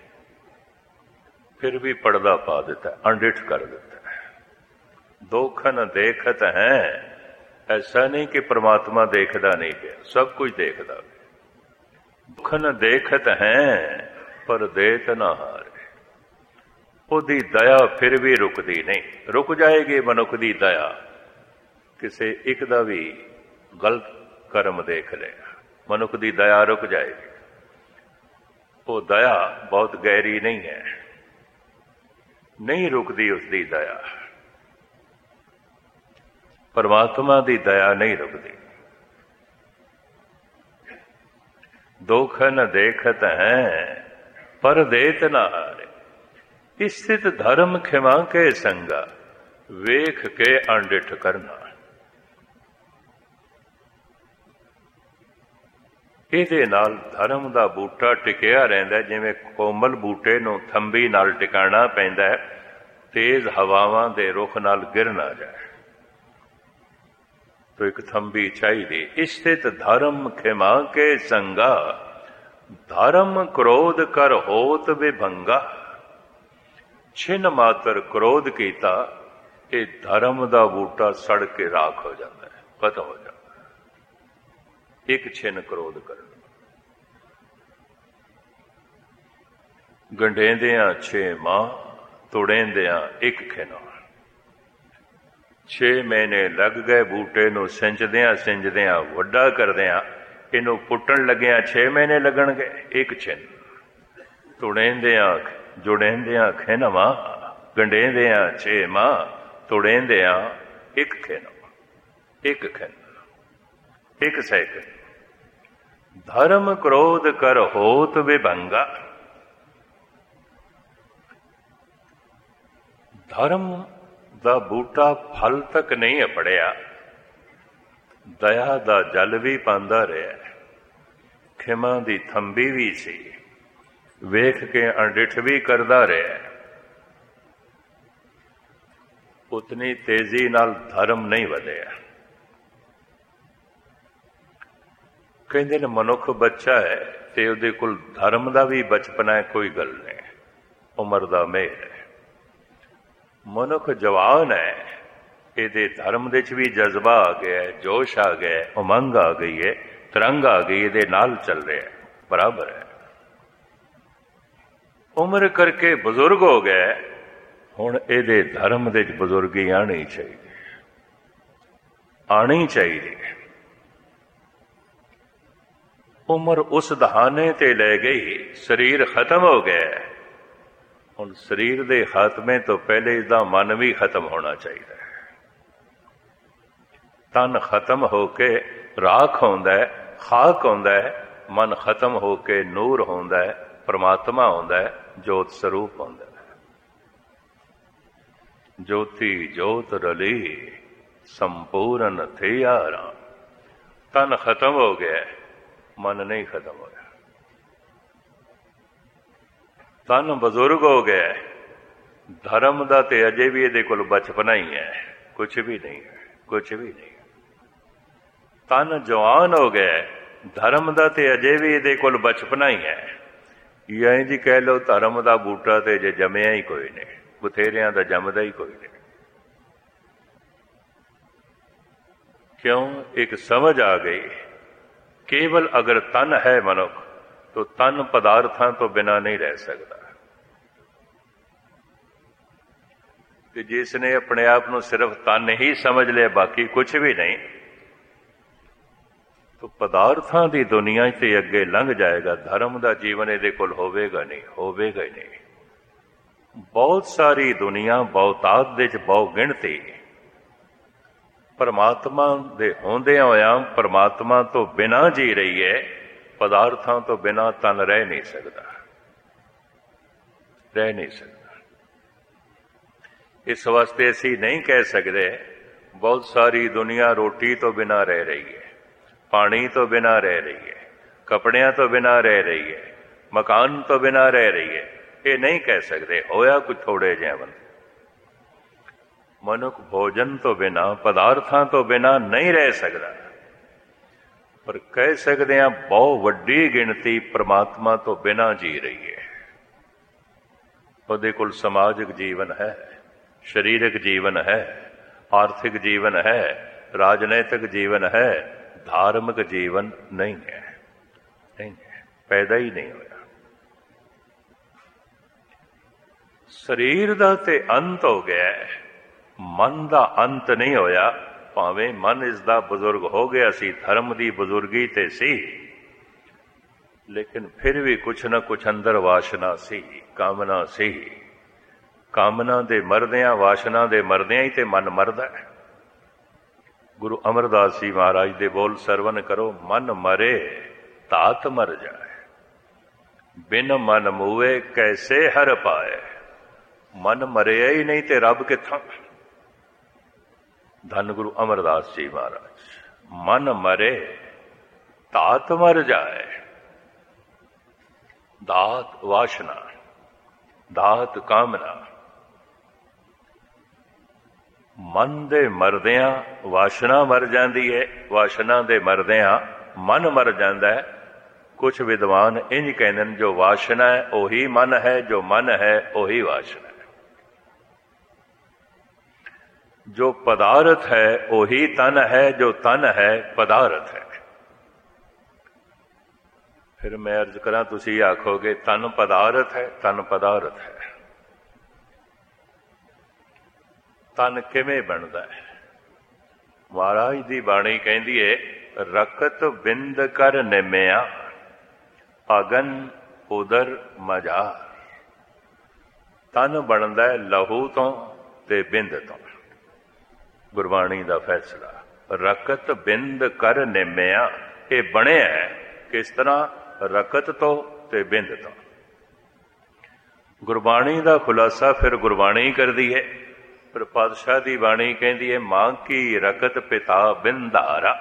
ਫਿਰ ਵੀ ਪਰਦਾ ਪਾ ਦਿੱਤਾ, ਅਣਡਿੱਠ ਕਰ ਦਿੱਤਾ। ਦੋਖਨ ਦੇਖਤ ਹੈ। ਐਸਾ ਨਹੀਂ ਕਿ ਪ੍ਰਮਾਤਮਾ ਦੇਖਦਾ ਨਹੀਂ ਪਿਆ, ਸਭ ਕੁਝ ਦੇਖਦਾ। ਦੁਖਨ ਦੇਖਤ ਹੈ ਪਰ ਦੇਤ ਨਾ ਹਾਰੇ। ਉਹਦੀ ਦਇਆ ਫਿਰ ਵੀ ਰੁਕਦੀ ਨਹੀਂ। ਰੁਕ ਜਾਏਗੀ ਮਨੁੱਖ ਦੀ ਦਇਆ, ਕਿਸੇ ਇੱਕ ਦਾ ਵੀ ਗਲਤ ਕਰਮ ਦੇਖ ਲਿਆ, ਮਨੁੱਖ ਦੀ ਦਇਆ ਰੁਕ ਜਾਏਗੀ। ਉਹ ਦਇਆ ਬਹੁਤ ਗਹਿਰੀ ਨਹੀਂ ਹੈ, ਨਹੀਂ ਰੁਕਦੀ ਉਸਦੀ ਦਇਆ। ਪਰਮਾਤਮਾ ਦੀ ਦਇਆ ਨਹੀਂ ਰੁਕਦੀ। ਦੋਖਨ ਦੇਖਤ ਹੈ ਪਰ ਦੇਤ ਨਾ ਹਾਰੇ। ਇਸਤਿਤ ਧਰਮ ਖਿਮਾ ਕੇ ਸੰਗਾ। ਵੇਖ ਕੇ ਅਣਡਿੱਠ ਕਰਨਾ। ਇਹਦੇ ਨਾਲ ਧਰਮ ਦਾ ਬੂਟਾ ਟਿਕਿਆ ਰਹਿੰਦਾ। ਜਿਵੇਂ ਕੋਮਲ ਬੂਟੇ ਨੂੰ ਥੰਬੀ ਨਾਲ ਟਿਕਾਣਾ ਪੈਂਦਾ ਹੈ, ਤੇਜ਼ ਹਵਾਵਾਂ ਦੇ ਰੁਖ ਨਾਲ ਗਿਰ ਨਾ ਜਾਏ, ਤੋ ਇੱਕ ਥੰਬੀ ਚਾਹੀਦੀ। ਇਸਤਿਤ ਧਰਮ ਖਿਮਾ ਕੇ ਸੰਗਾ। ਧਰਮ ਕ੍ਰੋਧ ਕਰ ਹੋਤ ਵਿਭੰਗਾ। ਛਿਨ ਮਾਤਰ ਕ੍ਰੋਧ ਕੀਤਾ, ਇਹ ਧਰਮ ਦਾ ਬੂਟਾ ਸੜ ਕੇ ਰਾਖ ਹੋ ਜਾਂਦਾ ਹੈ, ਖਤਮ ਹੋ ਜਾਂਦਾ। ਇੱਕ ਛਿਨ ਕ੍ਰੋਧ ਕਰਨ। ਗੰਢੇਂਦਿਆਂ ਛੇ ਮਾਹ, ਤੁੜੇਂਦਿਆਂ ਇੱਕ ਖਿਨਾ। ਛੇ ਮਹੀਨੇ ਲੱਗ ਗਏ ਬੂਟੇ ਨੂੰ ਸਿੰਜਦਿਆਂ ਸਿੰਜਦਿਆਂ, ਵੱਡਾ ਕਰਦਿਆਂ। ਇਹਨੂੰ ਪੁੱਟਣ ਲੱਗਿਆਂ ਛੇ ਮਹੀਨੇ ਲੱਗਣਗੇ। ਇੱਕ ਛਿਨ। ਤੁੜੇਂਦਿਆਂ ਜੁੜੇਂਦਿਆਂ ਖਿਨਵਾ। ਗੰਢੇਂਦਿਆਂ ਛੇ ਮਾਹ, ਤੁੜੇਂਦਿਆਂ ਇੱਕ ਖਿਨਵਾ। ਇੱਕ ਖਿਨ, ਇੱਕ ਸੈਕਿੰਡ। ਧਰਮ ਕ੍ਰੋਧ ਕਰ ਹੋਤ ਵਿਭੰਗਾ। ਧਰਮ ਦਾ ਬੂਟਾ ਫਲ ਤੱਕ ਨਹੀਂ ਅਪੜਿਆ, ਦਇਆ ਦਾ ਜਲ ਵੀ ਪਾਉਂਦਾ ਰਿਹਾ, ਖਿਮਾ ਦੀ ਥੰਬੀ ਵੀ ਸੀ, ਵੇਖ ਕੇ ਅਣਡਿੱਠ ਵੀ ਕਰਦਾ ਰਿਹਾ। ਉਤਨੀ ਤੇਜ਼ੀ ਨਾਲ ਧਰਮ ਨਹੀਂ ਵਧਿਆ। ਕਹਿੰਦੇ ਨੇ ਮਨੁੱਖ ਬੱਚਾ ਹੈ ਤੇ ਉਹਦੇ ਕੋਲ ਧਰਮ ਦਾ ਵੀ ਬਚਪਨਾ ਹੈ, ਕੋਈ ਗੱਲ ਨਹੀਂ, ਉਮਰ ਦਾ ਮੇਲ ਹੈ। ਮਨੁੱਖ ਜਵਾਨ ਹੈ, ਇਹਦੇ ਧਰਮ ਦੇ ਚ ਵੀ ਜਜ਼ਬਾ ਆ ਗਿਆ, ਜੋਸ਼ ਆ ਗਿਆ, ਉਮੰਗ ਆ ਗਈ ਹੈ, ਤਰੰਗ ਆ ਗਈ, ਇਹਦੇ ਨਾਲ ਚੱਲ ਰਿਹਾ, ਬਰਾਬਰ ਹੈ। ਉਮਰ ਕਰਕੇ ਬਜ਼ੁਰਗ ਹੋ ਗਿਆ, ਹੁਣ ਇਹਦੇ ਧਰਮ ਦੇ ਚ ਬਜ਼ੁਰਗੀ ਆਣੀ ਚਾਹੀਦੀ, ਆਣੀ ਚਾਹੀਦੀ। ਉਮਰ ਉਸ ਦਹਾਨੇ ਤੇ ਲੈ ਗਈ, ਸਰੀਰ ਖਤਮ ਹੋ ਗਿਆ। ਹੁਣ ਸਰੀਰ ਦੇ ਖਾਤਮੇ ਤੋਂ ਪਹਿਲੇ ਇਸਦਾ ਮਨ ਵੀ ਖਤਮ ਹੋਣਾ ਚਾਹੀਦਾ ਹੈ। ਤਨ ਖਤਮ ਹੋ ਕੇ ਰਾਖ ਹੁੰਦਾ ਹੈ, ਖਾਕ ਹੁੰਦਾ ਹੈ। ਮਨ ਖਤਮ ਹੋ ਕੇ ਨੂਰ ਹੁੰਦਾ ਹੈ, ਪਰਮਾਤਮਾ ਹੁੰਦਾ ਹੈ, ਜੋਤ ਸਰੂਪ ਹੁੰਦਾ ਹੈ। ਜੋਤੀ ਜੋਤ ਰਲੀ ਸੰਪੂਰਨ ਥਿਆਰਾ। ਤਨ ਖਤਮ ਹੋ ਗਿਆ, ਮਨ ਨਹੀਂ ਖਤਮ ਹੋਇਆ। ਤਨ ਬਜ਼ੁਰਗ ਹੋ ਗਿਆ, ਧਰਮ ਦਾ ਤੇ ਅਜੇ ਵੀ ਇਹਦੇ ਕੋਲ ਬਚਪਨਾ ਹੀ ਹੈ, ਕੁਛ ਵੀ ਨਹੀਂ ਹੈ, ਕੁਛ ਵੀ ਨਹੀਂ। ਤਨ ਜਵਾਨ ਹੋ ਗਿਆ, ਧਰਮ ਦਾ ਤੇ ਅਜੇ ਵੀ ਇਹਦੇ ਕੋਲ ਬਚਪਨਾ ਹੀ ਹੈ। ਜਾਂ ਜੀ ਕਹਿ ਲਓ ਧਰਮ ਦਾ ਬੂਟਾ ਤੇ ਜੇ ਜੰਮਿਆ ਹੀ ਕੋਈ ਨਹੀਂ, ਬਥੇਰਿਆਂ ਦਾ ਜੰਮਦਾ ਹੀ ਕੋਈ ਨਹੀਂ। ਕਿਉਂ? ਇੱਕ ਸਮਝ ਆ ਗਈ, ਕੇਵਲ ਅਗਰ ਤਨ ਹੈ ਮਨੁੱਖ ਤਾਂ ਤਨ ਪਦਾਰਥਾਂ ਤੋਂ ਬਿਨਾਂ ਨਹੀਂ ਰਹਿ ਸਕਦਾ। ਤੇ ਜਿਸ ਨੇ ਆਪਣੇ ਆਪ ਨੂੰ ਸਿਰਫ ਤਨ ਹੀ ਸਮਝ ਲਿਆ, ਬਾਕੀ ਕੁਛ ਵੀ ਨਹੀਂ, ਤੋ ਪਦਾਰਥਾਂ ਦੀ ਦੁਨੀਆ ਤੇ ਅੱਗੇ ਲੰਘ ਜਾਏਗਾ। ਧਰਮ ਦਾ ਜੀਵਨ ਇਹਦੇ ਕੋਲ ਹੋਵੇਗਾ ਨਹੀਂ, ਹੋਵੇਗਾ ਹੀ ਨਹੀਂ। ਬਹੁਤ ਸਾਰੀ ਦੁਨੀਆ ਬਹੁਤਾਤ ਦੇ ਚ ਬਹੁ ਗਿਣਤੀ ਪਰਮਾਤਮਾ ਦੇ ਹੁੰਦਿਆਂ ਹੋਇਆਂ ਪਰਮਾਤਮਾ ਤੋਂ ਬਿਨਾਂ ਜੀ ਰਹੀ ਹੈ। ਪਦਾਰਥਾਂ ਤੋਂ ਬਿਨਾਂ ਤਨ ਰਹਿ ਨਹੀਂ ਸਕਦਾ, ਰਹਿ ਨਹੀਂ ਸਕਦਾ। ਇਸ ਵਾਸਤੇ ਅਸੀਂ ਨਹੀਂ ਕਹਿ ਸਕਦੇ ਬਹੁਤ ਸਾਰੀ ਦੁਨੀਆ ਰੋਟੀ ਤੋਂ ਬਿਨਾਂ ਰਹਿ ਰਹੀ ਹੈ, ਪਾਣੀ ਤੋਂ ਬਿਨਾਂ ਰਹਿ ਰਹੀ ਹੈ, ਕੱਪੜਿਆਂ ਤੋਂ ਬਿਨਾਂ ਰਹਿ ਰਹੀ ਹੈ, ਮਕਾਨ ਤੋਂ ਬਿਨਾਂ ਰਹਿ ਰਹੀ ਹੈ। ਇਹ ਨਹੀਂ ਕਹਿ ਸਕਦੇ। ਹੋਇਆ ਕੁਝ ਥੋੜੇ ਜਿਹੇ ਬੰਦੇ। ਮਨੁੱਖ ਭੋਜਨ ਤੋਂ ਬਿਨਾਂ, ਪਦਾਰਥਾਂ ਤੋਂ ਬਿਨਾਂ ਨਹੀਂ ਰਹਿ ਸਕਦਾ, ਪਰ ਕਹਿ ਸਕਦੇ ਹਾਂ ਬਹੁਤ ਵੱਡੀ ਗਿਣਤੀ ਪ੍ਰਮਾਤਮਾ ਤੋਂ ਬਿਨਾਂ ਜੀ ਰਹੀ ਹੈ। ਉਹਦੇ ਕੋਲ ਸਮਾਜਿਕ ਜੀਵਨ ਹੈ, ਸਰੀਰਕ ਜੀਵਨ ਹੈ, ਆਰਥਿਕ ਜੀਵਨ ਹੈ, ਰਾਜਨੀਤਿਕ ਜੀਵਨ ਹੈ, ਧਾਰਮਿਕ ਜੀਵਨ ਨਹੀਂ ਹੈ, ਨਹੀਂ ਹੈ, ਪੈਦਾ ਹੀ ਨਹੀਂ ਹੋਇਆ। ਸਰੀਰ ਦਾ ਤੇ ਅੰਤ ਹੋ ਗਿਆ, ਮਨ ਦਾ ਅੰਤ ਨਹੀਂ ਹੋਇਆ। ਭਾਵੇਂ ਮਨ ਇਸ ਦਾ ਬਜ਼ੁਰਗ ਹੋ ਗਿਆ ਸੀ, ਧਰਮ ਦੀ ਬਜ਼ੁਰਗੀ ਤੇ ਸੀ, ਲੇਕਿਨ ਫਿਰ ਵੀ ਕੁਛ ਨਾ ਕੁਛ ਅੰਦਰ ਵਾਸ਼ਨਾ ਸੀ, ਕਾਮਨਾ ਸੀ। ਕਾਮਨਾ ਦੇ ਮਰਦਿਆਂ, ਵਾਸ਼ਨਾ ਦੇ ਮਰਦਿਆਂ ਹੀ ਤੇ ਮਨ ਮਰਦਾ ਹੈ। ਗੁਰੂ ਅਮਰਦਾਸ ਜੀ ਮਹਾਰਾਜ ਦੇ ਬੋਲ ਸਰਵਨ ਕਰੋ, ਮਨ ਮਰੇ ਤਾਤ ਮਰ ਜਾਏ, ਬਿਨ ਮਨ ਮੂਏ ਕੈਸੇ ਹਰ ਪਾਏ। ਮਨ ਮਰਿਆ ਹੀ ਨਹੀਂ ਤੇ ਰੱਬ ਕਿੱਥੋਂ? ਧੰਨ ਗੁਰੂ ਅਮਰਦਾਸ ਜੀ ਮਹਾਰਾਜ। ਮਨ ਮਰੇ ਤਾਤ ਮਰ ਜਾਏ। ਦਾਤ ਵਾਸ਼ਨਾ, ਦਾਤ ਕਾਮਨਾ। ਮਨ ਦੇ ਮਰਦਿਆਂ ਵਾਸ਼ਨਾ ਮਰ ਜਾਂਦੀ ਹੈ, ਵਾਸ਼ਨਾ ਦੇ ਮਰਦਿਆਂ ਮਨ ਮਰ ਜਾਂਦਾ ਹੈ। ਕੁਛ ਵਿਦਵਾਨ ਇੰਝ ਕਹਿੰਦੇ ਨੇ, ਜੋ ਵਾਸ਼ਨਾ ਹੈ ਉਹੀ ਮਨ ਹੈ, ਜੋ ਮਨ ਹੈ ਉਹੀ ਵਾਸ਼ਨਾ ਹੈ। ਜੋ ਪਦਾਰਥ ਹੈ ਉਹੀ ਤਨ ਹੈ, ਜੋ ਤਨ ਹੈ ਪਦਾਰਥ ਹੈ। ਫਿਰ ਮੈਂ ਅਰਜ਼ ਕਰਾਂ, ਤੁਸੀਂ ਆਖੋਗੇ ਤਨ ਪਦਾਰਥ ਹੈ, ਤਨ ਪਦਾਰਥ ਹੈ। ਤਨ ਕਿਵੇਂ ਬਣਦਾ ਹੈ? ਮਹਾਰਾਜ ਦੀ ਬਾਣੀ ਕਹਿੰਦੀ ਹੈ, ਰਕਤ ਬਿੰਦ ਕਰ ਨਿਮਿਆ, ਅਗਨ ਉਦਰ ਮਝਾਰ। ਤਨ ਬਣਦਾ ਹੈ ਲਹੂ ਤੋਂ ਤੇ ਬਿੰਦ ਤੋਂ। ਗੁਰਬਾਣੀ ਦਾ ਫੈਸਲਾ, ਰਕਤ ਬਿੰਦ ਕਰ ਨਿਮਿਆ। ਇਹ ਬਣਿਆ ਹੈ ਕਿਸ ਤਰ੍ਹਾਂ? ਰਕਤ ਤੋਂ ਤੇ ਬਿੰਦ ਤੋਂ। ਗੁਰਬਾਣੀ ਦਾ ਖੁਲਾਸਾ ਫਿਰ ਗੁਰਬਾਣੀ ਕਰਦੀ ਹੈ। ਪਰ ਪਾਤਸ਼ਾਹ ਦੀ ਬਾਣੀ ਕਹਿੰਦੀ ਹੈ, ਮਾਂ ਕੀ ਰਕਤ ਪਿਤਾ ਬਿੰਦਾਰਾ।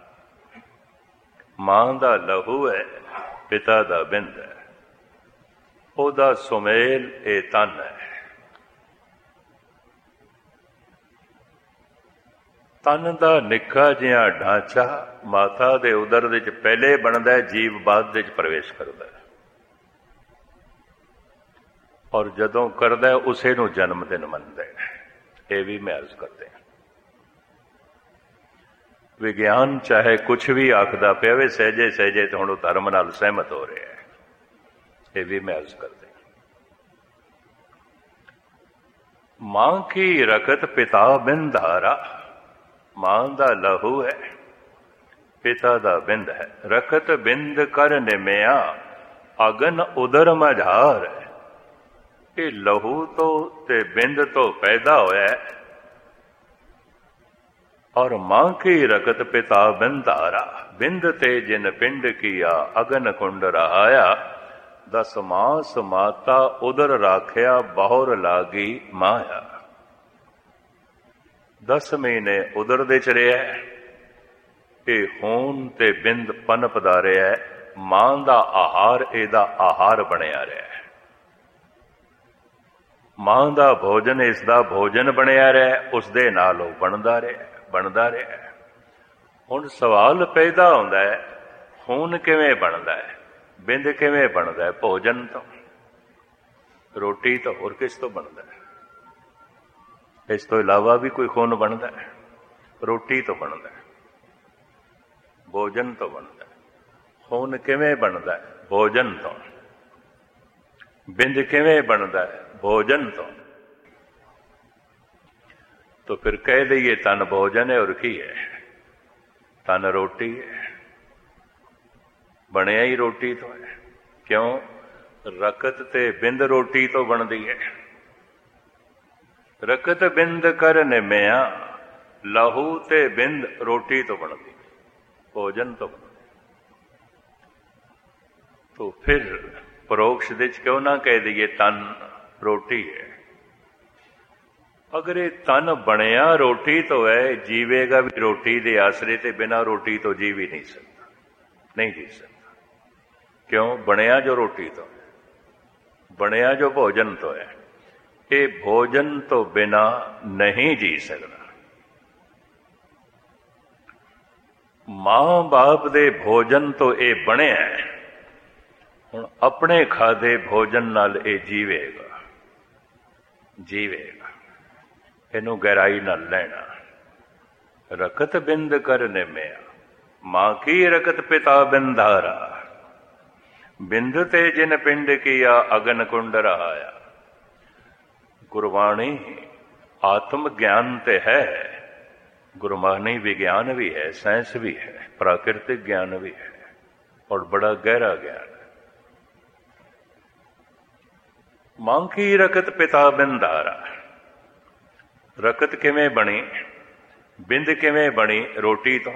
ਮਾਂ ਦਾ ਲਹੂ ਹੈ, ਪਿਤਾ ਦਾ ਬਿੰਦ ਹੈ। ਉਹਦਾ ਸੁਮੇਲ ਇਹ ਤਨ ਹੈ। ਤਨ ਦਾ ਨਿੱਕਾ ਜਿਹਾ ਢਾਂਚਾ ਮਾਤਾ ਦੇ ਉਦਰ ਦੇ ਵਿੱਚ ਪਹਿਲੇ ਬਣਦਾ ਹੈ, ਜੀਵ ਬਾਅਦ ਵਿੱਚ ਪ੍ਰਵੇਸ਼ ਕਰਦਾ ਹੈ। ਔਰ ਜਦੋਂ ਕਰਦਾ ਉਸੇ ਨੂੰ ਜਨਮ ਦਿਨ ਮੰਨਦਾ ਹੈ। ਇਹ ਵੀ ਮੈਂ ਅਰਜ਼ ਕਰਦੇ ਹਾਂ। ਵਿਗਿਆਨ ਚਾਹੇ ਕੁਛ ਵੀ ਆਖਦਾ ਪਿਆ ਵੇ, ਸਹਿਜੇ ਸਹਿਜੇ ਤੇ ਹੁਣ ਉਹ ਧਰਮ ਨਾਲ ਸਹਿਮਤ ਹੋ ਰਿਹਾ ਹੈ। ਇਹ ਵੀ ਮੈਂ ਅਰਜ਼ ਕਰਦੇ ਹਾਂ। ਮਾਂ ਕੀ ਰਕਤ ਪਿਤਾ ਬਿੰਦਾਰਾ। ਮਾਂ ਦਾ ਲਹੂ ਹੈ, ਪਿਤਾ ਦਾ ਬਿੰਦ ਹੈ। ਰਕਤ ਬਿੰਦ ਕਰ ਨਿਮਿਆ, ਅਗਨ ਉਦਰ ਮਝਾਰ। ਇਹ ਲਹੂ ਤੋਂ ਤੇ ਬਿੰਦ ਤੋਂ ਪੈਦਾ ਹੋਇਆ ਹੈ। ਔਰ ਮਾਂ ਕੀ ਰਕਤ ਪਿਤਾ ਬਿੰਦਾਰਾ। ਬਿੰਦ ਤੇ ਜਿਨ ਪਿੰਡ ਕੀਆ, ਅਗਨ ਕੁੰਡ ਰਹਾਇਆ। ਦਸ ਮਾਸ ਮਾਤਾ ਉਦਰ ਰਾਖਿਆ, ਬਹੁਰ ਲਾਗੀ ਮਾਇਆ। ਦਸ ਮਹੀਨੇ ਉਦਰ ਦੇ ਚ ਰਿਹਾ। ਇਹ ਖੂਨ ਤੇ ਬਿੰਦ ਪਨਪਦਾ ਰਿਹਾ। ਮਾਂ ਦਾ ਆਹਾਰ ਇਹਦਾ ਆਹਾਰ ਬਣਿਆ ਰਿਹਾ। ਮਾਂ ਦਾ ਭੋਜਨ ਇਸ ਦਾ ਭੋਜਨ ਬਣਿਆ ਰਿਹਾ, ਉਸ ਦੇ ਨਾਲ ਉਹ ਬਣਦਾ ਰਿਹਾ ਬਣਦਾ ਰਿਹਾ। ਹੁਣ ਸਵਾਲ ਪੈਦਾ ਹੁੰਦਾ ਹੈ, ਖੂਨ ਕਿਵੇਂ ਬਣਦਾ ਹੈ, ਬਿੰਦ ਕਿਵੇਂ ਬਣਦਾ ਹੈ? ਭੋਜਨ ਤੋਂ, ਰੋਟੀ ਤੋਂ, ਹੋਰ ਕਿਸ ਤੋਂ ਬਣਦਾ ਹੈ? ਇਸ ਤੋਂ ਇਲਾਵਾ ਵੀ ਕੋਈ ਖੂਨ ਬਣਦਾ ਹੈ? ਰੋਟੀ ਤੋਂ ਬਣਦਾ ਹੈ, ਭੋਜਨ ਤੋਂ ਬਣਦਾ ਹੈ। ਖੂਨ ਕਿਵੇਂ ਬਣਦਾ ਹੈ? ਭੋਜਨ ਤੋਂ। ਬਿੰਦ ਕਿਵੇਂ ਬਣਦਾ ਹੈ? ਭੋਜਨ ਤੋਂ। तो फिर कह दइए तन भोजन है और की है? तन रोटी है, बनया ही रोटी तो है। क्यों? रकत ते बिंद रोटी तो बनती है। रकत बिंद कर निमिया, लहू ते बिंद रोटी तो बनती, भोजन तो बनती। तो फिर परोक्ष दे क्यों ना कह दइए तन रोटी है? अगर ये तन बनया रोटी तो है, जीवेगा भी रोटी दे आसरे ते, बिना रोटी तो जीव ही नहीं सकता, नहीं जी सकता। क्यों? बनया जो रोटी तो है, बनया जो भोजन तो है, ये भोजन तो बिना नहीं जी सकता। मां बाप दे भोजन तो ये बने है, हुण अपने खादे भोजन नाल ये जीवेगा जीवेगा इनू गहराई न लेना। रकत बिंद कर निमिया, मां की रकत पिता बिंधारा, बिंद ते जिन पिंड किया अगन कुंड रहाया। गुरबाणी आत्म ज्ञान ते है, गुरबाणी विज्ञान भी है, साइंस भी है, प्राकृतिक ज्ञान भी है और बड़ा गहरा ज्ञान है। मां की रकत पिता बिंधारा, रकत किवें बनी, बिंद किवें बनी? रोटी तो।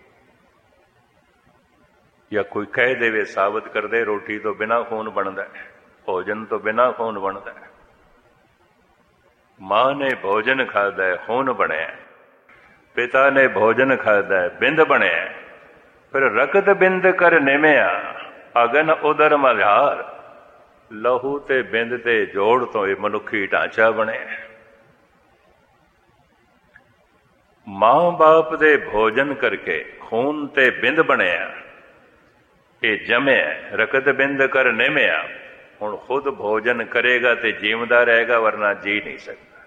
या कोई कह देवे साबित कर दे रोटी तो बिना खून बनता है, भोजन तो बिना खून बनता है। मां ने भोजन खादा है, खून बनया, पिता ने भोजन खादा है, बिंद बनया। फिर रकत बिंद कर निमिया, अगन उदर मझार, लहू ते बिंद ते जोड़ तो ये मनुखी ढांचा बने। मां बाप दे भोजन करके खून ते बिंद बनया, ये जमया। रकत बिंद कर निमिया, हुण खुद भोजन करेगा ते जीवदा रहेगा, वरना जी नहीं सकता।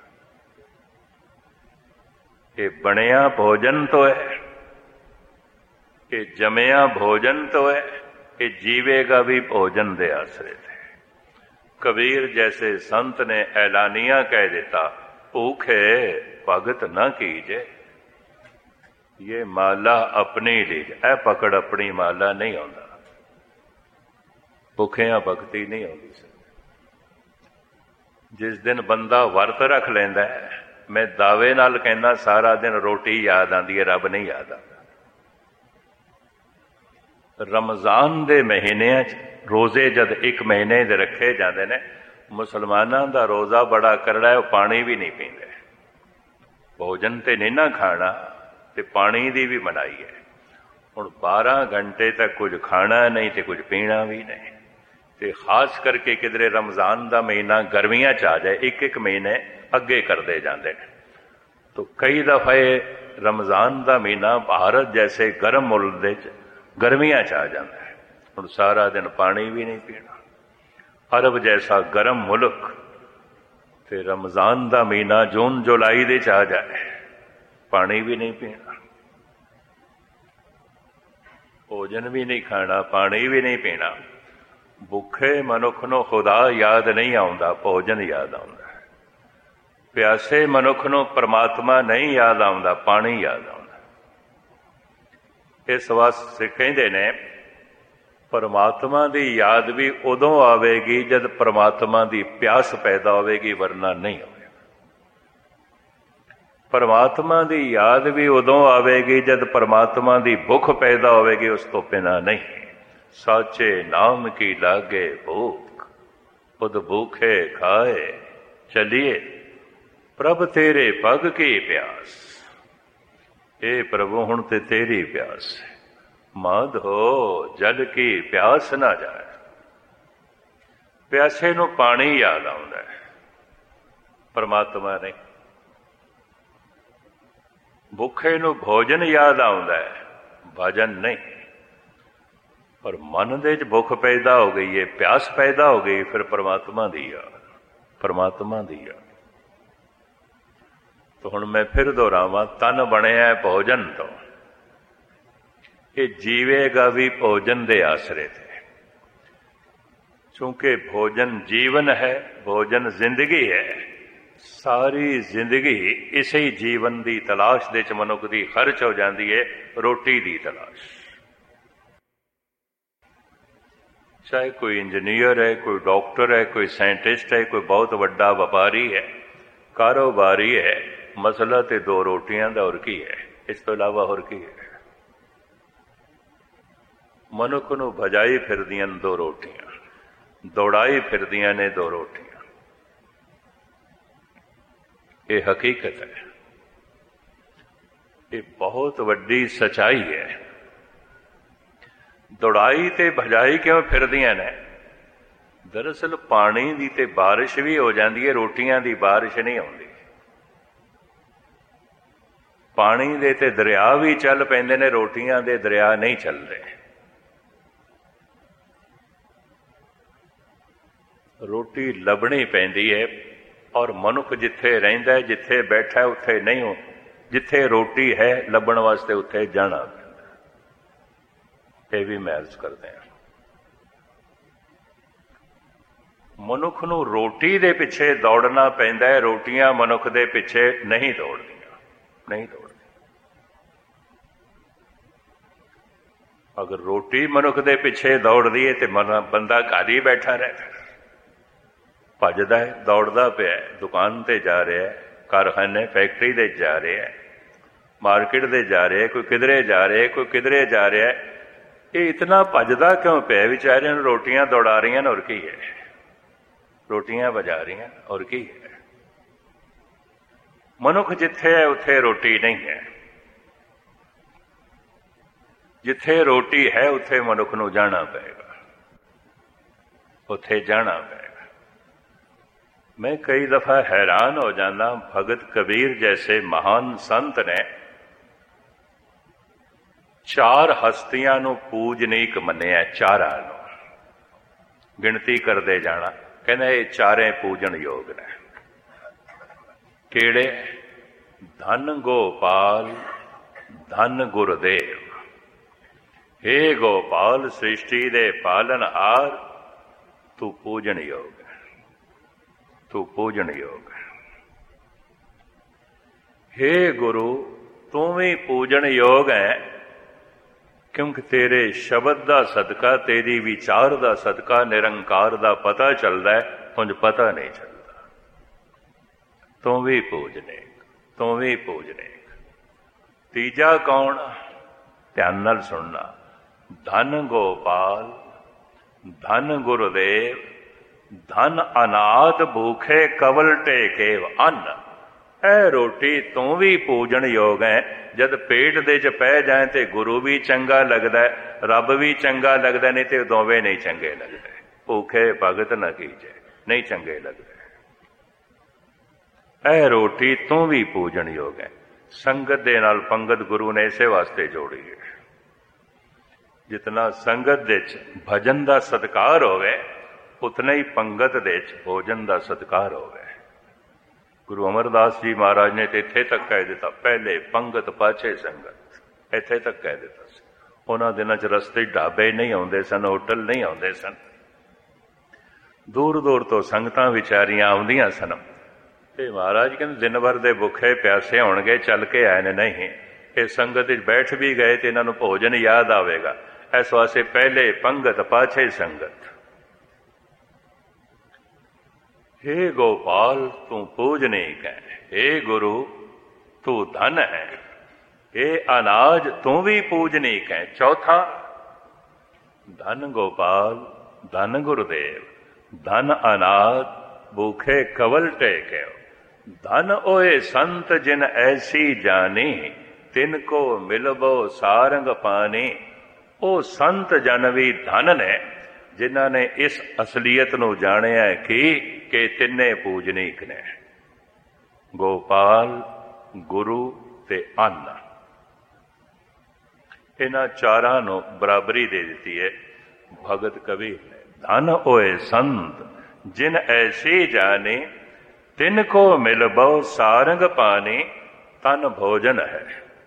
ये बनया भोजन तो है, ये जमया भोजन तो है, ये जीवेगा भी भोजन दे आसरे थे। कबीर जैसे संत ने ऐलानिया कह देता, भूखे भगत न कीजे, ये माला अपनी लीज। ऐ पकड़ अपनी माला नहीं आंदा, भुखिया भगती नहीं आती। जिस दिन बंदा वर्त रख लेंदा है, मैं दावे नाल कहना सारा दिन रोटी याद आती है, रब नहीं याद आता। रमजान दे महीने रोजे जद एक महीने दे रखे जाते हैं, मुसलमाना दा रोजा बड़ा करड़ा है, पानी भी नहीं पींदे। भोजन ते नहीं ना खाना, ते पानी दी भी मनाई है। हुण बारह घंटे तक कुछ खाना नहीं ते कुछ पीना भी नहीं। ते खास करके किधरे रमजान दा महीना गर्मियां च आ जाए, एक एक महीने अगे करते जाते हैं। तो कई दफा रमजान दा महीना भारत जैसे गर्म मुल्क दे गर्मियां च आ जाता है, हुण सारा दिन पानी भी नहीं पीना। अरब जैसा गर्म मुल्क ते रमजान दा महीना जून जुलाई दे च आ जाए, पानी भी नहीं पीना, भोजन भी नहीं खाना, पानी भी नहीं पीना। भुखे मनुख नूं खुदा याद नहीं आउंदा, भोजन याद आउंदा। प्यासे मनुख नूं परमात्मा नहीं याद आउंदा, पानी याद आउंदा। इस वास्ते कहंदे ने परमात्मा दी याद भी उदों आवेगी जद परमात्मा दी प्यास पैदा होवेगी, वरना नहीं होवेगी। परमात्मा दी याद भी उदों आवेगी जद परमात्मा दी भुख पैदा होवेगी, उस तो बिना नहीं। साचे नाम की लागे भूख, खुद भूखे खाए चलिए, प्रभ तेरे पग की प्यास। ए प्रभु हुण ते तेरी प्यास है, मद हो जल की प्यास ना जाए। प्यासे नूं पानी याद आउंदा है, परमात्मा नहीं। भुखे नूं भोजन याद आउंदा है, भजन नहीं। पर मन दे च भुख पैदा हो गई है, प्यास पैदा हो गई, फिर परमात्मा दी याद, परमात्मा दी याद। तो हुण मैं फिर दोहरावां, तन बणिया है भोजन तो, ये जीवेगा भी भोजन दे आसरे थे। क्योंकि भोजन जीवन है, भोजन जिंदगी है। सारी जिंदगी इसे जीवन की तलाश दे च मनुख की खर्च हो जाती है, रोटी की तलाश। चाहे कोई इंजीनियर है, कोई डॉक्टर है, कोई साइंटिस्ट है, कोई बहुत बड़ा व्यापारी है, कारोबारी है, मसला तो दो रोटियां का और की है, इस तो इलावा होर की है। मनुख नूं भजाई फिरदियां दो रोटियां, दौड़ाई फिरदियां ने दो रोटियां। ये हकीकत है, ये बहुत वड्डी सच्चाई है। दौड़ाई ते भजाई क्यों फिरदियां ने? दरअसल पानी की ते बारिश भी हो जाती है, रोटियां की बारिश नहीं आती। पानी दे ते दरिया भी चल पैंदे ने, रोटियां दे दरिया नहीं चल रहे। रोटी लभनी पैंदी है, और मनुख जिथे रहिंदा है, जिथे बैठा है, उत्थे नहीं हो। जिथे रोटी है लभण वास्ते उत्थे जाना पैंदा। ये भी मैं अर्ज करदे हां, मनुख नूं रोटी दे पिछे दौड़ना पैंदा है, रोटियां मनुख दे पिछे नहीं दौड़दियां, नहीं दौड़दियां। अगर रोटी मनुख दे पिछे दौड़दी है तो बंदा घर ही बैठा रहता, भजदा है, दौड़दा पिया, दुकान ते जा रहा है, कारखाने फैक्ट्री दे जा रहा है, मार्केट दे जा रहा है, कोई किधरे जा रहा है, कोई किधरे जा रहा है। ये इतना भजदा क्यों पिया? बेचारे रोटियां दौड़ा रही हैं और की है, रोटियां बजा रही हैं और की है। मनुख जिथे है उथे रोटी नहीं है, जिथे रोटी है उथे मनुख नूं जाना पएगा, उथे जाना पएगा। मैं कई दफा हैरान हो जाना, भगत कबीर जैसे महान संत ने चार हस्तियां नूं पूजनीक मन्निया, चारां नूं गिणती करदे जाना, कहंदे ये चारे पूजन योग ने। किहड़े? धन गोपाल, धन गुरुदेव। हे गोपाल सृष्टि दे पालन हार, तू पूजन योग, तू पूजन योग। हे गुरु तू भी पूजन योग है, क्योंकि तेरे शब्द का सदका, तेरी विचार का सदका निरंकार का पता चलता है, तुझ पता नहीं चलता। तू भी पूजने, तू भी पूजने। तीजा कौन? ध्यान नाल सुनना। धन गोपाल, धन गुरुदेव, धन अनाथ भूखे कवल टेकेव अन्न। ए रोटी तू भी पूजन योग है। जद पेट दे च पै जाए तो गुरु भी चंगा लगता है, रब भी चंगा लगता, नहीं तो दोवें नहीं चंगे लगते। भूखे भगत न कीजे, नहीं चंगे लगते। ए रोटी तू भी पूजन योग है। संगत दे नाल पंगत गुरु ने इसे वास्ते जोड़ी है। जितना संगत दे भजन का सत्कार होवे, उतना ही पंगत दे भोजन का सत्कार होवे। गुरु अमरदास जी महाराज ने तो इत्थे तक कह दिता, पहले पंगत पाछे संगत, इत्थे तक कह दिता। उन्हां दिनां च रस्ते ढाबे नहीं आउंदे सन, होटल नहीं आउंदे सन, दूर दूर तो संगतां विचारियां आउंदियां सन। ते महाराज कहंदे दिन भर दे भुखे प्यासे होणगे, चल के आए ने नहीं, ये संगत विच बैठ भी गए तो इन्हां नूं भोजन याद आवेगा। इस वास्ते पहले पंगत पाछे संगत। हे गोपाल तू पूजनीक है, हे गुरु तू धन है, हे अनाज तू भी पूजनीक है। चौथा, धन गोपाल, धन गुरुदेव, धन अनाज भूखे कवल टेके। धन ओए संत जिन ऐसी जानी, तिनको मिलबो सारंग पानी। ओ संत जन भी धन ने, जिन्हां ने इस असलीयत नूं जाणिया कि कि तिन्ने पूजनीक ने। ਗੋਪਾਲ, ਗੁਰੂ ਤੇ ਅੰਨ, ਇਹਨਾਂ ਚਾਰਾਂ ਨੂੰ ਬਰਾਬਰੀ ਦੇ ਦਿੱਤੀ ਹੈ ਭਗਤ ਕਬੀਰ ਨੇ। ਧਨ ਹੋਏ ਸੰਤ ਜਿਨ ਐਸੀ ਜਾਣੇ, ਤਿਨ ਕੋ ਮਿਲ ਬਹੁ ਸਾਰੰਗ ਪਾਣੀ, ਤਨ ਭੋਜਨ ਹੈ।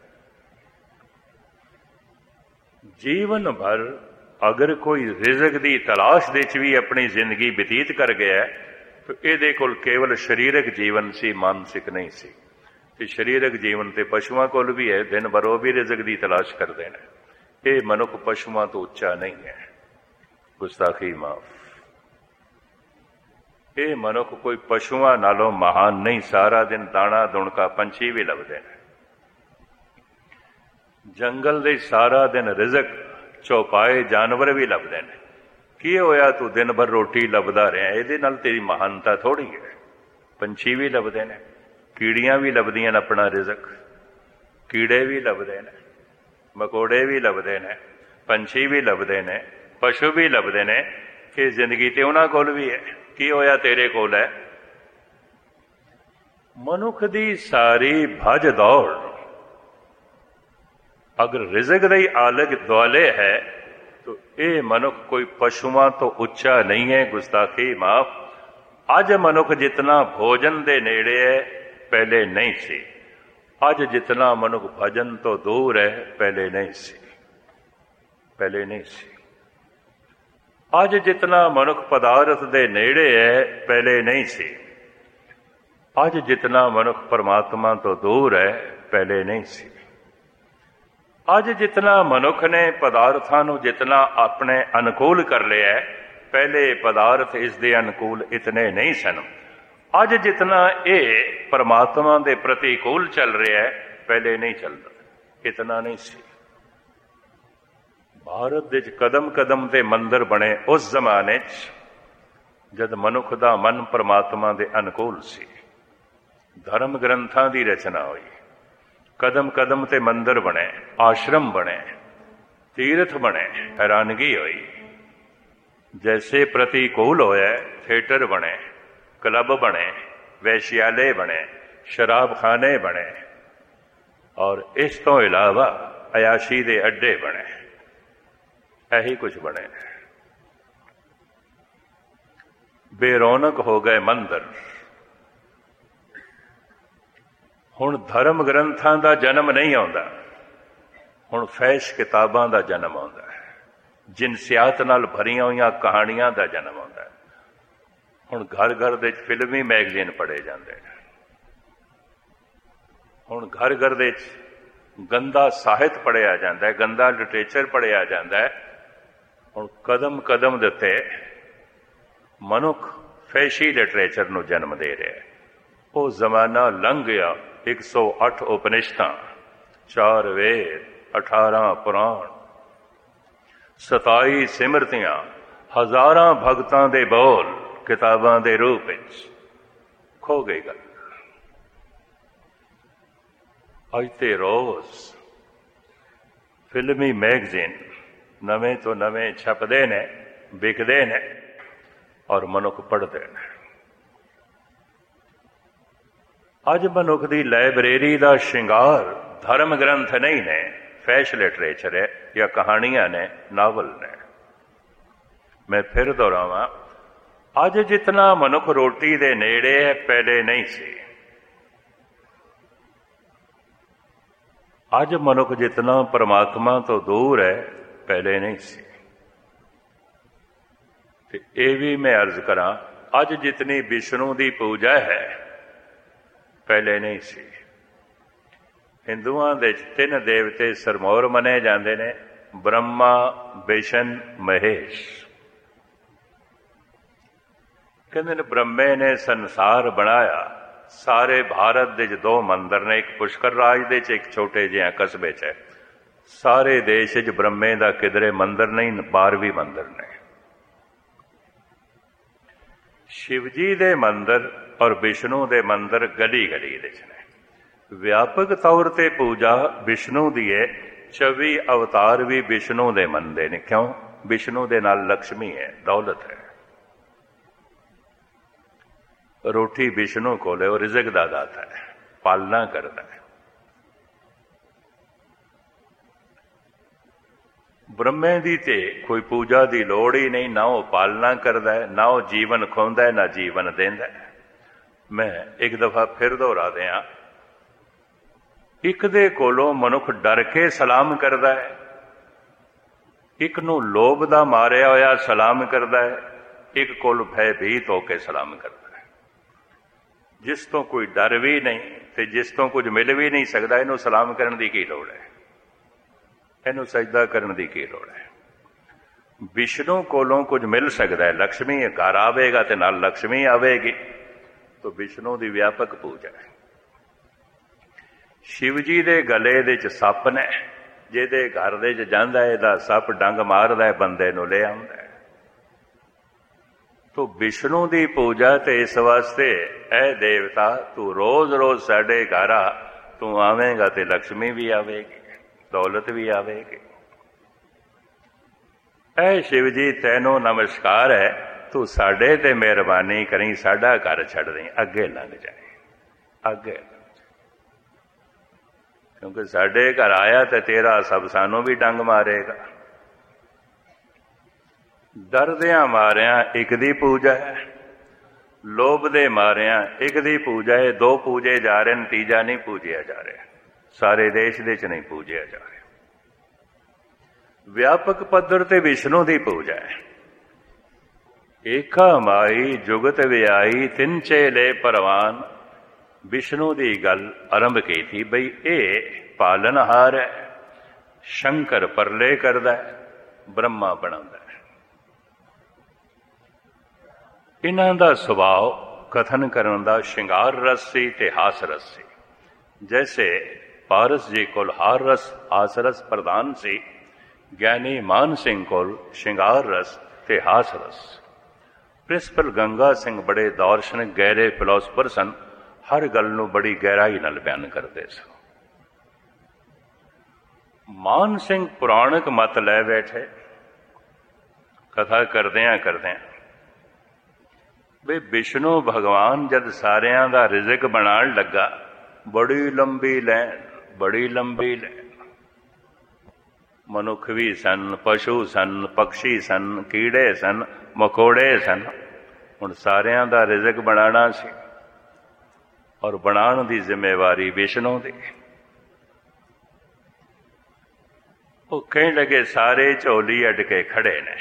ਜੀਵਨ ਭਰ ਅਗਰ ਕੋਈ ਰਿਜ਼ਕ ਦੀ ਤਲਾਸ਼ ਦੇ ਵਿੱਚ ਵੀ ਆਪਣੀ ਜ਼ਿੰਦਗੀ ਬਤੀਤ ਕਰ ਗਿਆ ਤਾਂ ਇਹਦੇ ਕੋਲ ਕੇਵਲ ਸਰੀਰਕ ਜੀਵਨ ਸੀ, ਮਾਨਸਿਕ ਨਹੀਂ ਸੀ। ਤੇ ਸਰੀਰਕ ਜੀਵਨ ਤੇ ਪਸ਼ੂਆਂ ਕੋਲ ਵੀ ਹੈ, ਦਿਨ ਭਰ ਉਹ ਵੀ ਰਿਜ਼ਕ ਦੀ ਤਲਾਸ਼ ਕਰਦੇ ਨੇ। ਇਹ ਮਨੁੱਖ ਪਸ਼ੂਆਂ ਤੋਂ ਉੱਚਾ ਨਹੀਂ ਹੈ, ਗੁਸਤਾਖੀ ਮਾਫ। ਇਹ ਮਨੁੱਖ ਕੋਈ ਪਸ਼ੂਆਂ ਨਾਲੋਂ ਮਹਾਨ ਨਹੀਂ। ਸਾਰਾ ਦਿਨ ਦਾਣਾ ਦੁਣਕਾ ਪੰਛੀ ਵੀ ਲੱਭਦੇ ਨੇ, ਜੰਗਲ ਦੇ ਸਾਰਾ ਦਿਨ ਰਿਜ਼ਕ ਚੌਪਾਏ ਜਾਨਵਰ ਵੀ ਲੱਭਦੇ ਨੇ। ਕੀ ਹੋਇਆ ਤੂੰ ਦਿਨ ਭਰ ਰੋਟੀ ਲੱਭਦਾ ਰਿਹਾ, ਇਹਦੇ ਨਾਲ ਤੇਰੀ ਮਹਾਨਤਾ ਥੋੜ੍ਹੀ ਹੈ। ਪੰਛੀ ਵੀ ਲੱਭਦੇ ਨੇ, ਕੀੜੀਆਂ ਵੀ ਲੱਭਦੀਆਂ ਨੇ ਆਪਣਾ ਰਿਜ਼ਕ, ਕੀੜੇ ਵੀ ਲੱਭਦੇ ਨੇ, ਮਕੌੜੇ ਵੀ ਲੱਭਦੇ ਨੇ, ਪੰਛੀ ਵੀ ਲੱਭਦੇ ਨੇ, ਪਸ਼ੂ ਵੀ ਲੱਭਦੇ ਨੇ। ਇਹ ਜ਼ਿੰਦਗੀ ਤੇ ਉਹਨਾਂ ਕੋਲ ਵੀ ਹੈ। ਕੀ ਹੋਇਆ ਤੇਰੇ ਕੋਲ ਹੈ? ਮਨੁੱਖ ਦੀ ਸਾਰੀ ਭੱਜ ਦੌੜ ਅਗਰ ਰਿਜ਼ਕ ਦੇ ਆਲੇ ਦੁਆਲੇ ਹੈ ਤਾਂ ਇਹ ਮਨੁੱਖ ਕੋਈ ਪਸ਼ੂਆਂ ਤੋਂ ਉੱਚਾ ਨਹੀਂ ਹੈ। ਗੁਸਤਾਖੀ ਮਾਫ। ਅੱਜ ਮਨੁੱਖ ਜਿਤਨਾ ਭੋਜਨ ਦੇ ਨੇੜੇ ਹੈ ਪਹਿਲੇ ਨਹੀਂ ਸੀ। ਅੱਜ ਜਿਤਨਾ ਮਨੁੱਖ ਭਜਨ ਤੋਂ ਦੂਰ ਹੈ ਪਹਿਲੇ ਨਹੀਂ ਸੀ, ਪਹਿਲੇ ਨਹੀਂ ਸੀ। ਅੱਜ ਜਿਤਨਾ ਮਨੁੱਖ ਪਦਾਰਥ ਦੇ ਨੇੜੇ ਹੈ ਪਹਿਲੇ ਨਹੀਂ ਸੀ। ਅੱਜ ਜਿਤਨਾ ਮਨੁੱਖ ਪਰਮਾਤਮਾ ਤੋਂ ਦੂਰ ਹੈ ਪਹਿਲੇ ਨਹੀਂ ਸੀ। ਅੱਜ ਜਿਤਨਾ ਮਨੁੱਖ ਨੇ ਪਦਾਰਥਾਂ ਨੂੰ ਜਿਤਨਾ ਆਪਣੇ ਅਨੁਕੂਲ ਕਰ ਲਿਆ, ਪਹਿਲੇ ਪਦਾਰਥ ਇਸ ਦੇ ਅਨੁਕੂਲ ਇਤਨੇ ਨਹੀਂ ਸਨ। ਅੱਜ ਜਿਤਨਾ ਇਹ ਪਰਮਾਤਮਾ ਦੇ ਪ੍ਰਤੀਕੂਲ ਚੱਲ ਰਿਹਾ ਹੈ ਪਹਿਲੇ ਨਹੀਂ ਚੱਲਦਾ, ਇਤਨਾ ਨਹੀਂ ਸੀ। ਭਾਰਤ ਵਿੱਚ ਕਦਮ ਕਦਮ ਤੇ ਮੰਦਰ ਬਣੇ ਉਸ ਜ਼ਮਾਨੇ 'ਚ ਜਦ ਮਨੁੱਖ ਦਾ ਮਨ ਪਰਮਾਤਮਾ ਦੇ ਅਨੁਕੂਲ ਸੀ। ਧਰਮ ਗ੍ਰੰਥਾਂ ਦੀ ਰਚਨਾ ਹੋਈ, ਕਦਮ ਕਦਮ ਤੇ ਮੰਦਰ ਬਣੇ, ਆਸ਼ਰਮ ਬਣੇ, ਤੀਰਥ ਬਣੇ। ਹੈਰਾਨਗੀ ਹੋਈ। ਜੈਸੇ ਪ੍ਰਤੀਕੂਲ ਹੋਇਆ ਥੀਏਟਰ ਬਣੇ, ਕਲੱਬ ਬਣੇ, ਵੈਸ਼ਿਆਲੇ ਬਣੇ, ਸ਼ਰਾਬਖਾਨੇ ਬਣੇ, ਔਰ ਇਸ ਤੋਂ ਇਲਾਵਾ ਅਯਾਸ਼ੀ ਦੇ ਅੱਡੇ ਬਣੇ। ਇਹੀ ਕੁਝ ਬਣੇ। ਬੇਰੌਣਕ ਹੋ ਗਏ ਮੰਦਰ। ਹੁਣ ਧਰਮ ਗ੍ਰੰਥਾਂ ਦਾ ਜਨਮ ਨਹੀਂ ਆਉਂਦਾ, ਹੁਣ ਫੈਸ਼ ਕਿਤਾਬਾਂ ਦਾ ਜਨਮ ਆਉਂਦਾ ਹੈ। ਜਿਨਸਿਆਤ ਨਾਲ ਭਰੀਆਂ ਹੋਈਆਂ ਕਹਾਣੀਆਂ ਦਾ ਜਨਮ ਆਉਂਦਾ ਹੈ। ਹੁਣ ਘਰ ਘਰ ਦੇ ਵਿੱਚ ਫਿਲਮੀ ਮੈਗਜ਼ੀਨ ਪੜ੍ਹੇ ਜਾਂਦੇ ਨੇ। ਹੁਣ ਘਰ ਘਰ ਦੇ ਵਿੱਚ ਗੰਦਾ ਸਾਹਿਤ ਪੜ੍ਹਿਆ ਜਾਂਦਾ ਹੈ, ਗੰਦਾ ਲਿਟਰੇਚਰ ਪੜ੍ਹਿਆ ਜਾਂਦਾ ਹੈ। ਹੁਣ ਕਦਮ ਕਦਮ ਦੇ ਉੱਤੇ ਮਨੁੱਖ ਫੈਸ਼ੀ ਲਿਟਰੇਚਰ ਨੂੰ ਜਨਮ ਦੇ ਰਿਹਾ ਹੈ। ਉਹ ਜ਼ਮਾਨਾ ਲੰਘ ਗਿਆ। ਇੱਕ ਸੌ ਅੱਠ ਉਪਨਿਸ਼ਦਾਂ, ਚਾਰ ਵੇਦ, ਅਠਾਰਾਂ ਪੁਰਾਣ, ਸਤਾਈ ਸਿਮਰਤੀਆਂ, ਹਜ਼ਾਰਾਂ ਭਗਤਾਂ ਦੇ ਬੋਲ ਕਿਤਾਬਾਂ ਦੇ ਰੂਪ ਵਿੱਚ ਖੋ ਗਈ ਗੱਲ। ਅੱਜ ਤੇ ਰੋਜ਼ ਫਿਲਮੀ ਮੈਗਜ਼ੀਨ ਨਵੇਂ ਤੋਂ ਨਵੇਂ ਛਪਦੇ ਨੇ, ਵਿਕਦੇ ਨੇ, ਔਰ ਮਨੁੱਖ ਪੜ੍ਹਦੇ ਨੇ। ਅੱਜ ਮਨੁੱਖ ਦੀ ਲਾਇਬ੍ਰੇਰੀ ਦਾ ਸ਼ਿੰਗਾਰ ਧਰਮ ਗ੍ਰੰਥ ਨਹੀਂ ਨੇ, ਫੈਸ਼ ਲਿਟਰੇਚਰ ਹੈ ਜਾਂ ਕਹਾਣੀਆਂ ਨੇ, ਨਾਵਲ ਨੇ। ਮੈਂ ਫਿਰ ਦੁਹਰਾਵਾਂ, ਅੱਜ ਜਿਤਨਾ ਮਨੁੱਖ ਰੋਟੀ ਦੇ ਨੇੜੇ ਹੈ ਪਹਿਲੇ ਨਹੀਂ ਸੀ। ਅੱਜ ਮਨੁੱਖ ਜਿਤਨਾ ਪਰਮਾਤਮਾ ਤੋਂ ਦੂਰ ਹੈ ਪਹਿਲੇ ਨਹੀਂ ਸੀ। ਤੇ ਇਹ ਵੀ ਮੈਂ ਅਰਜ਼ ਕਰਾਂ, ਅੱਜ ਜਿਤਨੀ ਵਿਸ਼ਨੂੰ ਦੀ ਪੂਜਾ ਹੈ ਪਹਿਲੇ ਨਹੀਂ ਸੀ। ਹਿੰਦੂਆਂ ਦੇ ਤਿੰਨ ਦੇਵਤੇ ਸਰਮੌਰ ਮੰਨੇ ਜਾਂਦੇ ਨੇ, ਬ੍ਰਹਮਾ, ਵਿਸ਼ਨ, ਮਹੇਸ਼। ਕਹਿੰਦੇ ਨੇ ਬ੍ਰਹਮੇ ਨੇ ਸੰਸਾਰ ਬਣਾਇਆ। ਸਾਰੇ ਭਾਰਤ ਦੇ ਵਿੱਚ ਦੋ ਮੰਦਰ ਨੇ, ਇੱਕ ਪੁਸ਼ਕਰ ਰਾਜ ਦੇ ਚ, ਇੱਕ ਛੋਟੇ ਜਿਹੇ ਕਸਬੇ ਚ ਹੈ। ਸਾਰੇ ਦੇਸ਼ ਵਿੱਚ ਬ੍ਰਹਮੇ ਦਾ ਕਿਧਰੇ ਮੰਦਰ ਨਹੀਂ, ਬਾਰਵੀਂ ਮੰਦਰ ਨੇ। ਸ਼ਿਵ ਜੀ ਦੇ ਮੰਦਰ ਔਰ ਵਿਸ਼ਨੂੰ ਦੇ ਮੰਦਰ ਗਲੀ ਗਲੀ ਦੇ ਨੇ। ਵਿਆਪਕ ਤੌਰ ਤੇ ਪੂਜਾ ਵਿਸ਼ਨੂੰ ਦੀ ਹੈ। ਚੌਵੀ ਅਵਤਾਰ ਵੀ ਵਿਸ਼ਨੂੰ ਦੇ ਮੰਨਦੇ ਨੇ। ਕਿਉਂ? ਵਿਸ਼ਨੂੰ ਦੇ ਨਾਲ ਲਕਸ਼ਮੀ ਹੈ, ਦੌਲਤ ਹੈ। रोटी विष्णु कोल है, वो रिजक दा दाता है, पालना करता है। ब्रह्मे दी ते कोई पूजा दी लोड़ ही नहीं, ना वो पालना करता है, ना वो जीवन खोंदा है, ना जीवन देंदा है। मैं एक दफा फिर दोहरा दिया, एक दे कोलों मनुख डर के सलाम करता है, एक नूं लोभ दा मारिया होया सलाम करता है, एक कोल भयभीत होकर सलाम करता है। जिस तो कोई डर भी नहीं ते जिस तो कुछ मिल भी नहीं सकता, इनू सलाम करने की की लोड़ है, इनू सजदा करने की की लोड़ है। विष्णु कोलों कुछ मिल सकता है, लक्ष्मी घर आवेगा ते नाल लक्ष्मी आवेगी, तो विष्णु की व्यापक पूजा है। शिव जी दे गले दे च सप ने, जिहदे घर दे च जांदा है दा सप डंग मारदा है, बंदे नूं ले आउंदा है। तो विष्णु की पूजा ते इस वास्ते, ऐ देवता तू रोज रोज साडे घर आ, तू आवेगा ते लक्ष्मी भी आवेगी, दौलत भी आवेगी। ऐ शिव जी तैनू नमस्कार है, तू साडे ते मेहरबानी करी, साडा घर छड़ दई, अगे लंघ जाए, अगे। क्योंकि साडे घर आया तो तेरा सब सानू भी डंग मारेगा। डरदियां मारिया एक दी पूजा है, लोभ दे मारिया एक दी पूजा है, दो पूजे जा रहे हैं, तीजा नहीं पूजिया जा रहा, सारे देश दे च नहीं पूजिया जा रहा। व्यापक पद्धर ते विष्णु की पूजा है। एका माई जुगत व्याई तिन चेले परवान, विष्णु की गल आरंभ की थी बई ये पालनहार है, शंकर परले करदा है, ब्रह्मा बनांदा है। इन्हां दा सुभाव कथन करन दा शिंगार रस सी ते हास रस सी। जैसे पारस जी कोल हार रस हास रस प्रधान सी, ज्ञानी मान सिंह कोल शिंगार रस ते हास रस। प्रिंसिपल गंगा सिंह बड़े दार्शनिक गहरे फिलोसफर सन, हर गल नूं बड़ी गहराई नाल बयान करते सन। मान सिंह पुराणक मत लै बैठे, कथा करदियां करदियां वे विष्णु भगवान जद सारियां दा रिजक बनाण लगा, बड़ी लंबी लैन, बड़ी लंबी लैन। मनुख भी सन, पशु सन, पक्षी सन, कीड़े सन, मकोड़े सन। हुण सारियां दा रिजक बनाना सी और बनाने की जिम्मेवारी विष्णु दी। वो कहने लगे सारे झोली अड के खड़े ने,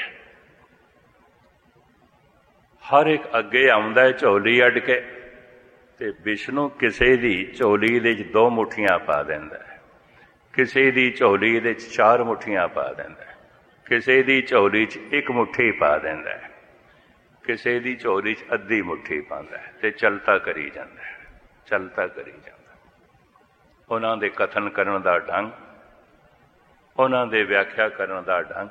हर एक अगे आउंदा है झोली अड के, ते विष्णु किसी दी झोली दे दो मुठियां पा देंदा है, किसी दी झोली दे चार मुठियां पा देंदा है, किसी दी झोली च एक मुट्ठी पा देंदा है, किसी दी झोली च अद्धी मुट्ठी पांदा है, ते चलता करी जांदा है, चलता करी जांदा। उन्हां दे कथन करन दा ढंग, उन्हां दे व्याख्या करन दा ढंग।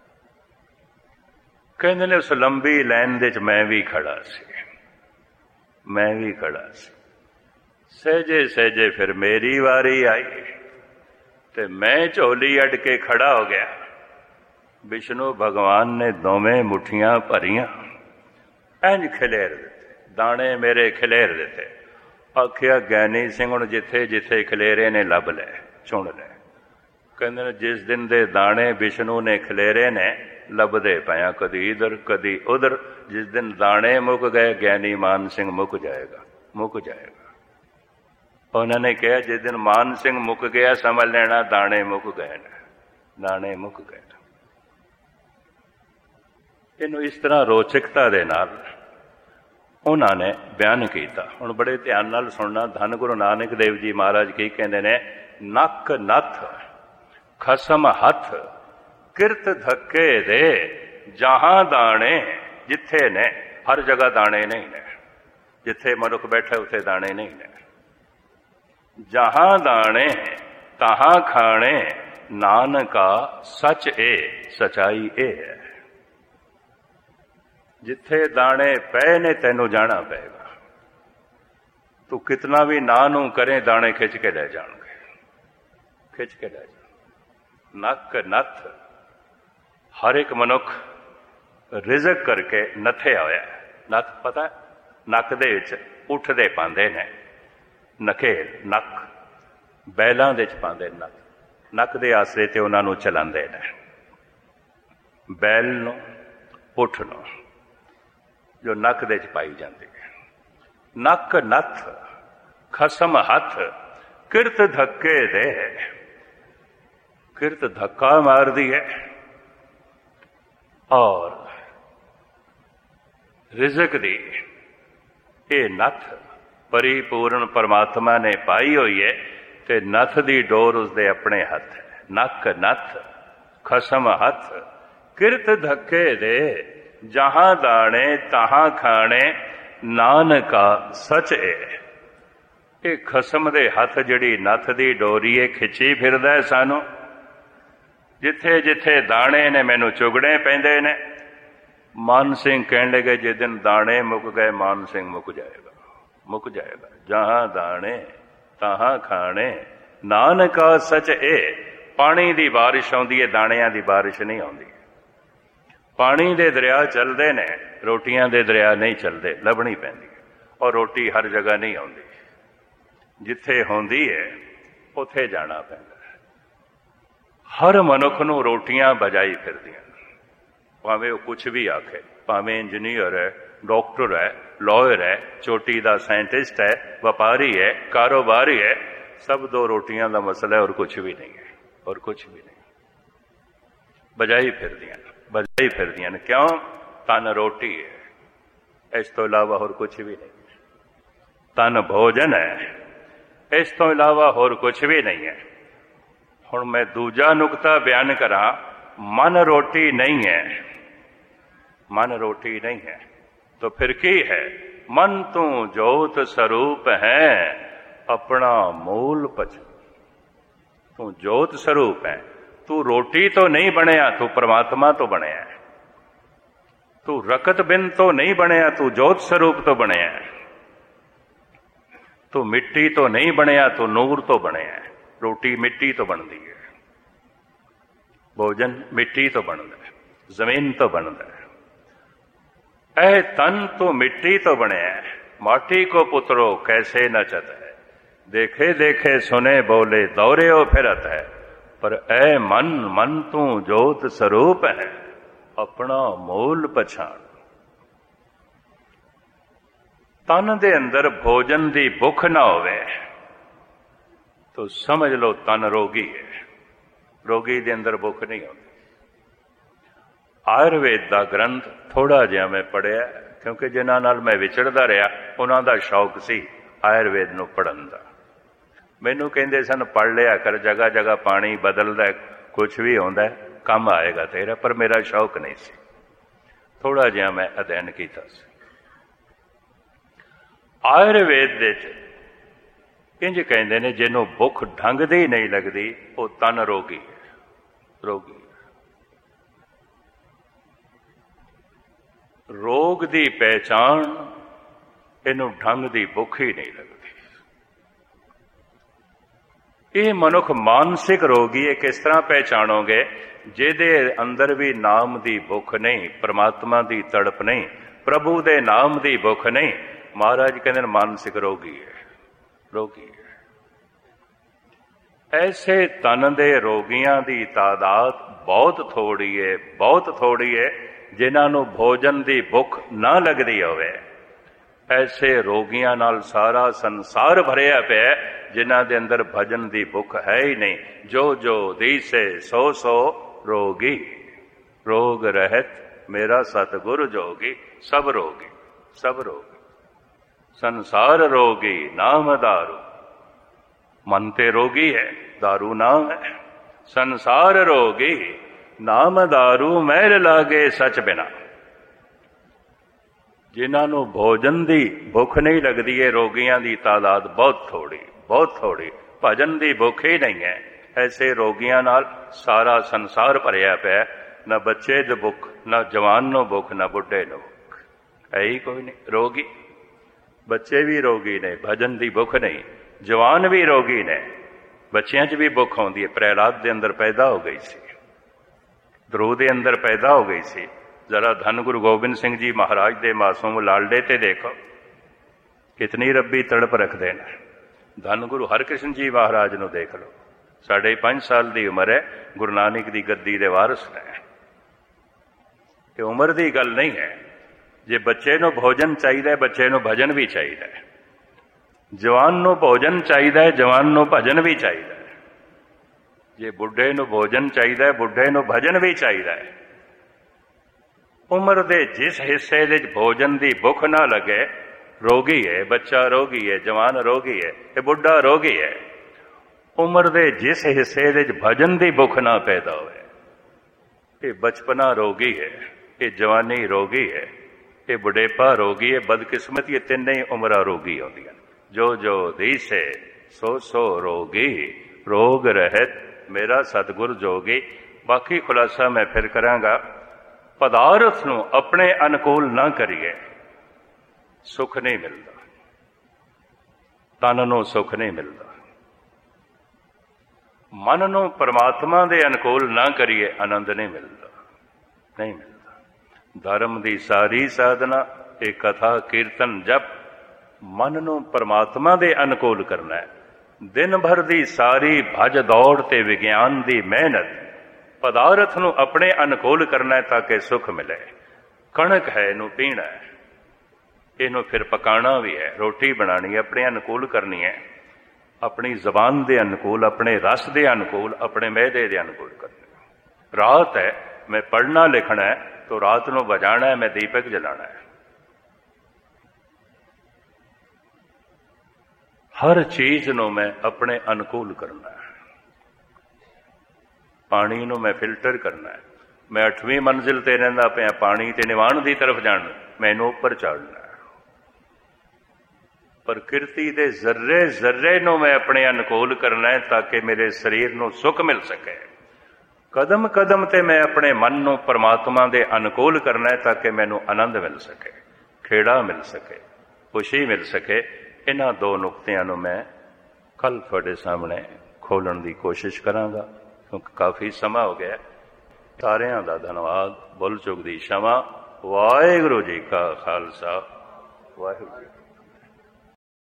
कहंदे ने उस लंबी लाइन दे च मैं भी खड़ा सी, मैं भी खड़ा सी। सहजे सहजे फिर मेरी वारी आई ते मैं झोली अड के खड़ा हो गया। विष्णु भगवान ने दोवें मुठियां भरियां, इंज खिलेर दिते, दाने मेरे खिलेर दिते। आखिया ज्ञानी सिंह हुण जिथे जिथे खिलेरे ने लभ लै, चुन लै। कहंदे ने जिस दिन दे दाने विष्णु ने खिलेरे ने लभदे पाया, कदी इधर कदी उधर। जिस दिन दाने मुक गए, ज्ञानी मान सिंह मुक जाएगा, मुक जाएगा। उन्होंने कहा जिस दिन मान सिंह मुक गया, समझ लेना दाने मुक गए ने, दाने मुक गए। इनू इस तरह रोचकता दे नाल उन्होंने बयान किया। हुण बड़े ध्यान नाल सुनना, धन गुरु नानक देव जी महाराज की कहते ने, नक नथ खसम हथ किरत धक्के दे, जहां दाने जिथे ने, हर जगह दाने नहीं ने, जिथे मनुख बैठे उथे दाने नहीं ने। जहां दाने तहां खाने, नानका सच ए सचाई ए है। जिथे दाने पे ने तेनों जाना पेगा, तू कितना भी ना नू करे, दाने खिंच के ले जाएंगे, खिंच के ले जाएंगे। नक नथ, हर एक मनुख रिजक करके नथे होया। नथ पता है, ਨੱਕ ਦੇ ਵਿੱਚ ਉੱਠਦੇ ਪਾਉਂਦੇ ਨੇ ਨਕੇਲ, ਨੱਕ ਬੈਲਾਂ ਦੇ ਵਿੱਚ ਪਾਉਂਦੇ ਨੱਕ, ਨੱਕ ਦੇ ਆਸਰੇ ਤੇ ਉਹਨਾਂ ਨੂੰ ਚਲਾਉਂਦੇ ਨੇ। ਬੈਲ ਨੂੰ, ਉੱਠ ਨੂੰ, ਜੋ ਨੱਕ ਦੇ ਵਿੱਚ ਪਾਈ ਜਾਂਦੀ ਹੈ। ਨੱਕ ਨੱਥ ਖਸਮ ਹੱਥ ਕਿਰਤ ਧੱਕੇ ਦੇ, ਕਿਰਤ ਧੱਕਾ ਮਾਰਦੀ ਹੈ ਔਰ ਰਿਜ਼ਕ ਦੀ ਇਹ ਨੱਥ ਪਰਿਪੂਰਨ ਪਰਮਾਤਮਾ ਨੇ ਪਾਈ ਹੋਈ ਹੈ ਤੇ ਨੱਥ ਦੀ ਡੋਰ ਉਸਦੇ ਆਪਣੇ ਹੱਥ ਹੈ। ਨੱਕ ਨੱਥ ਖਸਮ ਹੱਥ ਕਿਰਤ ਧੱਕੇ ਦੇ, ਜਹਾਂ ਦਾਣੇ ਤਹਾਂ ਖਾਣੇ ਨਾਨਕਾ ਸਚ ਏ। ਇਹ ਖਸਮ ਦੇ ਹੱਥ ਜਿਹੜੀ ਨੱਥ ਦੀ ਡੋਰੀ ਏ ਖਿੱਚੀ ਫਿਰਦਾ ਸਾਨੂੰ, ਜਿੱਥੇ ਜਿੱਥੇ ਦਾਣੇ ਨੇ ਮੈਨੂੰ ਚੁਗਣੇ ਪੈਂਦੇ ਨੇ। ਮਾਨ ਸਿੰਘ ਕਹਿਣ ਲੱਗੇ ਜਿਸ ਦਿਨ ਦਾਣੇ ਮੁੱਕ ਗਏ ਮਾਨ ਸਿੰਘ ਮੁੱਕ ਜਾਏਗਾ, ਮੁੱਕ ਜਾਏਗਾ। ਜਹਾਂ ਦਾਣੇ ਤਹਾਂ ਖਾਣੇ ਨਾਨਕਾ ਸਚ ਏ। ਪਾਣੀ ਦੀ ਬਾਰਿਸ਼ ਆਉਂਦੀ ਹੈ, ਦਾਣਿਆਂ ਦੀ ਬਾਰਿਸ਼ ਨਹੀਂ ਆਉਂਦੀ। ਪਾਣੀ ਦੇ ਦਰਿਆ ਚੱਲਦੇ ਨੇ, ਰੋਟੀਆਂ ਦੇ ਦਰਿਆ ਨਹੀਂ ਚੱਲਦੇ, ਲੱਭਣੀ ਪੈਂਦੀ ਹੈ। ਔਰ ਰੋਟੀ ਹਰ ਜਗ੍ਹਾ ਨਹੀਂ ਆਉਂਦੀ, ਜਿੱਥੇ ਹੁੰਦੀ ਹੈ ਉੱਥੇ ਜਾਣਾ ਪੈਂਦਾ। ਹਰ ਮਨੁੱਖ ਨੂੰ ਰੋਟੀਆਂ ਬਜਾਈ ਫਿਰਦੀਆਂ, ਭਾਵੇਂ ਉਹ ਕੁਛ ਵੀ ਆਖੇ, ਭਾਵੇਂ ਇੰਜੀਨੀਅਰ ਹੈ, ਡਾਕਟਰ ਹੈ, ਲਾਇਰ ਹੈ, ਚੋਟੀ ਦਾ ਸਾਇੰਟਿਸਟ ਹੈ, ਵਪਾਰੀ ਹੈ, ਕਾਰੋਬਾਰੀ ਹੈ, ਸਭ ਦੋ ਰੋਟੀਆਂ ਦਾ ਮਸਲਾ ਹੈ ਔਰ ਕੁਛ ਵੀ ਨਹੀਂ ਹੈ, ਔਰ ਕੁਛ ਵੀ ਨਹੀਂ। ਬਜਾਈ ਫਿਰਦੀਆਂ ਬਜਾਈ ਫਿਰਦੀਆਂ ਨੇ। ਕਿਉਂ? ਤਨ ਰੋਟੀ ਹੈ, ਇਸ ਤੋਂ ਇਲਾਵਾ ਹੋਰ ਕੁਛ ਵੀ ਨਹੀਂ। ਤਨ ਭੋਜਨ ਹੈ, ਇਸ ਤੋਂ ਇਲਾਵਾ ਹੋਰ ਕੁਛ ਵੀ ਨਹੀਂ ਹੈ। ਹੁਣ ਮੈਂ ਦੂਜਾ ਨੁਕਤਾ ਬਿਆਨ ਕਰਾਂ। ਮਨ ਰੋਟੀ ਨਹੀਂ ਹੈ, ਮਨ ਰੋਟੀ ਨਹੀਂ ਹੈ ਤਾਂ ਫਿਰ ਕੀ ਹੈ? ਮਨ ਤੂੰ ਜੋਤ ਸਰੂਪ ਹੈ, ਆਪਣਾ ਮੂਲ ਪਛ। ਤੂੰ ਜੋਤ ਸਰੂਪ ਹੈ, ਤੂੰ ਰੋਟੀ ਤੋਂ ਨਹੀਂ ਬਣਿਆ, ਤੂੰ ਪਰਮਾਤਮਾ ਤੋਂ ਬਣਿਆ। ਤੂੰ ਰਕਤ ਬਿੰਦ ਤੋਂ ਨਹੀਂ ਬਣਿਆ, ਤੂੰ ਜੋਤ ਸਰੂਪ ਤੋਂ ਬਣਿਆ। ਤੂੰ ਮਿੱਟੀ ਤੋਂ ਨਹੀਂ ਬਣਿਆ, ਤੂੰ ਨੂਰ ਤੋਂ ਬਣਿਆ। ਰੋਟੀ ਮਿੱਟੀ ਤੋਂ ਬਣਦੀ ਹੈ, ਭੋਜਨ ਮਿੱਟੀ ਤੋਂ ਬਣਦਾ ਹੈ, ਜ਼ਮੀਨ ਤੋਂ ਬਣਦਾ ਹੈ। ਇਹ ਤਨ ਤੂੰ ਮਿੱਟੀ ਤੋਂ ਬਣਿਆ। ਮਾਟੀ ਕੋ ਪੁੱਤਰੋ ਕੈਸੇ ਨਚਤ ਹੈ, ਦੇਖੇ ਦੇਖੇ ਸੁਨੇ ਬੋਲੇ ਦੌਰਿਓ ਫਿਰਤ ਹੈ। ਪਰ ਐ ਮਨ, ਮਨ ਤੂੰ ਜੋਤ ਸਰੂਪ ਹੈ, ਆਪਣਾ ਮੂਲ ਪਛਾਣ। ਤਨ ਦੇ ਅੰਦਰ ਭੋਜਨ ਦੀ ਭੁੱਖ ਨਾ ਹੋਵੇ ਤਾਂ ਸਮਝ ਲਓ ਤਨ ਰੋਗੀ ਹੈ। ਰੋਗੀ ਦੇ ਅੰਦਰ ਭੁੱਖ ਨਹੀਂ ਹੁੰਦੀ। ਆਯੁਰਵੇਦ ਦਾ ਗ੍ਰੰਥ ਥੋੜਾ ਜਿਹਾ ਮੈਂ ਪੜ੍ਹਿਆ, ਕਿਉਂਕਿ ਜਿਨ੍ਹਾਂ ਨਾਲ ਮੈਂ ਵਿਚਰਦਾ ਰਿਹਾ ਉਹਨਾਂ ਦਾ ਸ਼ੌਕ ਸੀ ਆਯੁਰਵੇਦ ਨੂੰ ਪੜ੍ਹਨ ਦਾ। ਮੈਨੂੰ ਕਹਿੰਦੇ ਸਨ ਪੜ੍ਹ ਲਿਆ ਕਰ, ਜਗ੍ਹਾ ਜਗ੍ਹਾ ਪਾਣੀ ਬਦਲਦਾ, ਕੁਛ ਵੀ ਹੁੰਦਾ, ਕੰਮ ਆਏਗਾ ਤੇਰਾ। ਪਰ ਮੇਰਾ ਸ਼ੌਕ ਨਹੀਂ ਸੀ। ਥੋੜਾ ਜਿਹਾ ਮੈਂ ਅਧਿਐਨ ਕੀਤਾ ਸੀ। ਆਯੁਰਵੇਦ ਦੇ ਵਿੱਚ ਇੰਝ ਕਹਿੰਦੇ ਨੇ, ਜਿਹਨੂੰ ਭੁੱਖ ਢੰਗ ਦੀ ਨਹੀਂ ਲੱਗਦੀ ਉਹ ਤਨ ਰੋਗੀ ਹੈ, ਰੋਗੀ। ਰੋਗ ਦੀ ਪਹਿਚਾਣ ਇਹਨੂੰ ਢੰਗ ਦੀ ਭੁੱਖ ਹੀ ਨਹੀਂ ਲੱਗਦੀ। ਇਹ ਮਨੁੱਖ ਮਾਨਸਿਕ ਰੋਗੀ ਹੈ। ਕਿਸ ਤਰ੍ਹਾਂ ਪਹਿਚਾਣੋਗੇ? ਜਿਹਦੇ ਅੰਦਰ ਵੀ ਨਾਮ ਦੀ ਭੁੱਖ ਨਹੀਂ, ਪਰਮਾਤਮਾ ਦੀ ਤੜਪ ਨਹੀਂ, ਪ੍ਰਭੂ ਦੇ ਨਾਮ ਦੀ ਭੁੱਖ ਨਹੀਂ। ਮਹਾਰਾਜ ਕਹਿੰਦੇ ਨੇ ਮਾਨਸਿਕ ਰੋਗੀ ਹੈ, ਰੋਗੀ ਹੈ। ਐਸੇ ਤਨ ਦੇ ਰੋਗੀਆਂ ਦੀ ਤਾਦਾਦ ਬਹੁਤ ਥੋੜੀ ਹੈ, ਬਹੁਤ ਥੋੜੀ ਹੈ, ਜਿਨ੍ਹਾਂ ਨੂੰ ਭੋਜਨ ਦੀ ਭੁੱਖ ਨਾ ਲੱਗਦੀ ਹੋਵੇ। ਐਸੇ ਰੋਗੀਆਂ ਨਾਲ ਸਾਰਾ ਸੰਸਾਰ ਭਰਿਆ ਪਿਆ, ਜਿਨ੍ਹਾਂ ਦੇ ਅੰਦਰ ਭਜਨ ਦੀ ਭੁੱਖ ਹੈ ਹੀ ਨਹੀਂ। ਜੋ ਜੋ ਦੀਸੇ ਸੋ ਸੋ ਰੋਗੀ, ਰੋਗ ਰਹਿਤ ਮੇਰਾ ਸਤਿਗੁਰ ਜੋਗੀ। ਸਭ ਰੋਗੀ, ਸਭ ਰੋਗੀ। ਸੰਸਾਰ ਰੋਗੀ ਨਾਮ ਦਾਰੂ। ਮਨ ਤੇ ਰੋਗੀ ਹੈ, ਦਾਰੂ ਨਾਮ ਹੈ। ਸੰਸਾਰ ਰੋਗੀ ਨਾਮ ਦਾਰੂ ਮੈਲ ਲਾਗੇ ਸਚ ਬਿਨਾ। ਜਿਨ੍ਹਾਂ ਨੂੰ ਭੋਜਨ ਦੀ ਭੁੱਖ ਨਹੀਂ ਲੱਗਦੀ ਹੈ, ਰੋਗੀਆਂ ਦੀ ਤਾਦਾਦ ਬਹੁਤ ਥੋੜੀ, ਬਹੁਤ ਥੋੜੀ। ਭਜਨ ਦੀ ਭੁੱਖ ਹੀ ਨਹੀਂ ਹੈ। ਐਸੇ ਰੋਗੀਆਂ ਨਾਲ ਸਾਰਾ ਸੰਸਾਰ ਭਰਿਆ ਪਿਆ। ਨਾ ਬੱਚੇ ਦੀ ਭੁੱਖ, ਨਾ ਜਵਾਨ ਨੂੰ ਭੁੱਖ, ਨਾ ਬੁੱਢੇ ਨੂੰ ਭੁੱਖ, ਹੈ ਹੀ ਕੋਈ ਨਹੀਂ। ਰੋਗੀ, ਬੱਚੇ ਵੀ ਰੋਗੀ ਨੇ, ਭਜਨ ਦੀ ਭੁੱਖ ਨਹੀਂ। ਜਵਾਨ ਵੀ ਰੋਗੀ ਨੇ, ਬੱਚਿਆਂ 'ਚ ਵੀ ਭੁੱਖ ਆਉਂਦੀ ਹੈ। ਪ੍ਰਹਿਲਾਦ ਦੇ ਅੰਦਰ ਪੈਦਾ ਹੋ ਗਈ ਸੀ, ਧਰੂ ਦੇ ਅੰਦਰ ਪੈਦਾ ਹੋ ਗਈ ਸੀ। ਜ਼ਰਾ ਧੰਨ ਗੁਰੂ ਗੋਬਿੰਦ ਸਿੰਘ ਜੀ ਮਹਾਰਾਜ ਦੇ ਮਾਸੂਮ ਲਾਲੜੇ ਤੇ ਦੇਖੋ, कितनी रब्बी तड़प रखते हैं। धन गुरु हरकृष्ण जी महाराज ਨੂੰ देख लो, साढ़े पांच साल की उम्र है, गुरु नानक की गद्दी के वारिस ने। उम्र की गल नहीं है। जे बच्चे ਨੂੰ भोजन चाहिए, बच्चे ਨੂੰ भजन भी चाहिए। जवान ਨੂੰ भोजन चाहिए, जवान ਨੂੰ भजन भी चाहिए। जे बुढ़े ਨੂੰ भोजन चाहिए, बुढ़े ਨੂੰ भजन भी चाहिए। उम्र के जिस हिस्से दे भोजन की भुख ना लगे, रोगी है, बच्चा रोगी है, जवान रोगी है, ये बुढ़ा रोगी है। उम्र के जिस हिस्से दे भजन की भुख ना पैदा होए, ये बचपना रोगी है, ये जवानी रोगी है, ये बुढ़ेपा रोगी है। बदकिस्मती तीन ही उम्र रोगी होंगी। जो जो दीसे सो सो रोगी, रोग रहत मेरा सतगुर जोगी। बाकी खुलासा मैं फिर करांगा। पदार्थ नूं अपने अनुकूल ना करिए, सुख नहीं मिलता। तन नूं सुख नहीं मिलता। मन नूं परमात्मा दे अनुकूल ना करिए, आनंद नहीं मिलता, नहीं मिलता। धर्म दी सारी साधना ये कथा कीर्तन जप मन नूं परमात्मा दे अनुकूल करना है। दिन भर दी सारी भज दौड़ ते विज्ञान दी मेहनत पदार्थ नूं अपने अनुकूल करना है ताकि सुख मिले। कणक है, इनू पीना है, इनू फिर पकाना भी है, रोटी बनानी है, अपने अनुकूल करनी है, अपनी जबान दे अनुकूल, अपने रस दे अनुकूल, अपने मैदे दे अनुकूल करनी है। रात है, मैं पढ़ना लिखना है तो रात नूं बजाना है, मैं दीपक जलाना है। हर चीज नूं मैं अपने अनुकूल करना है। पानी नूं मैं फिल्टर करना है। मैं अठवीं मंजिल ते रहिंदा पिया, पानी ते निवाण दी तरफ जाना, मैनू उपर चढ़ना है। प्रकृति दे जर्रे जर्रे नूं मैं अपने अनुकूल करना है ताकि मेरे शरीर नूं सुख मिल सके। कदम कदम ते मैं अपने मन नूं परमात्मा दे अनुकूल करना है ताकि मैनू आनंद मिल सके, खेड़ा मिल सके, खुशी मिल सके। इन्हां दो नुकतियां नूं मैं कल तुहाडे सामने खोलण दी कोशिश करांगा, क्योंकि काफ़ी समा हो गया। सारियां दा धन्नवाद। बुल चुग दी क्षमा। वाहिगुरू जी का खालसा, वाहिगुरू जी।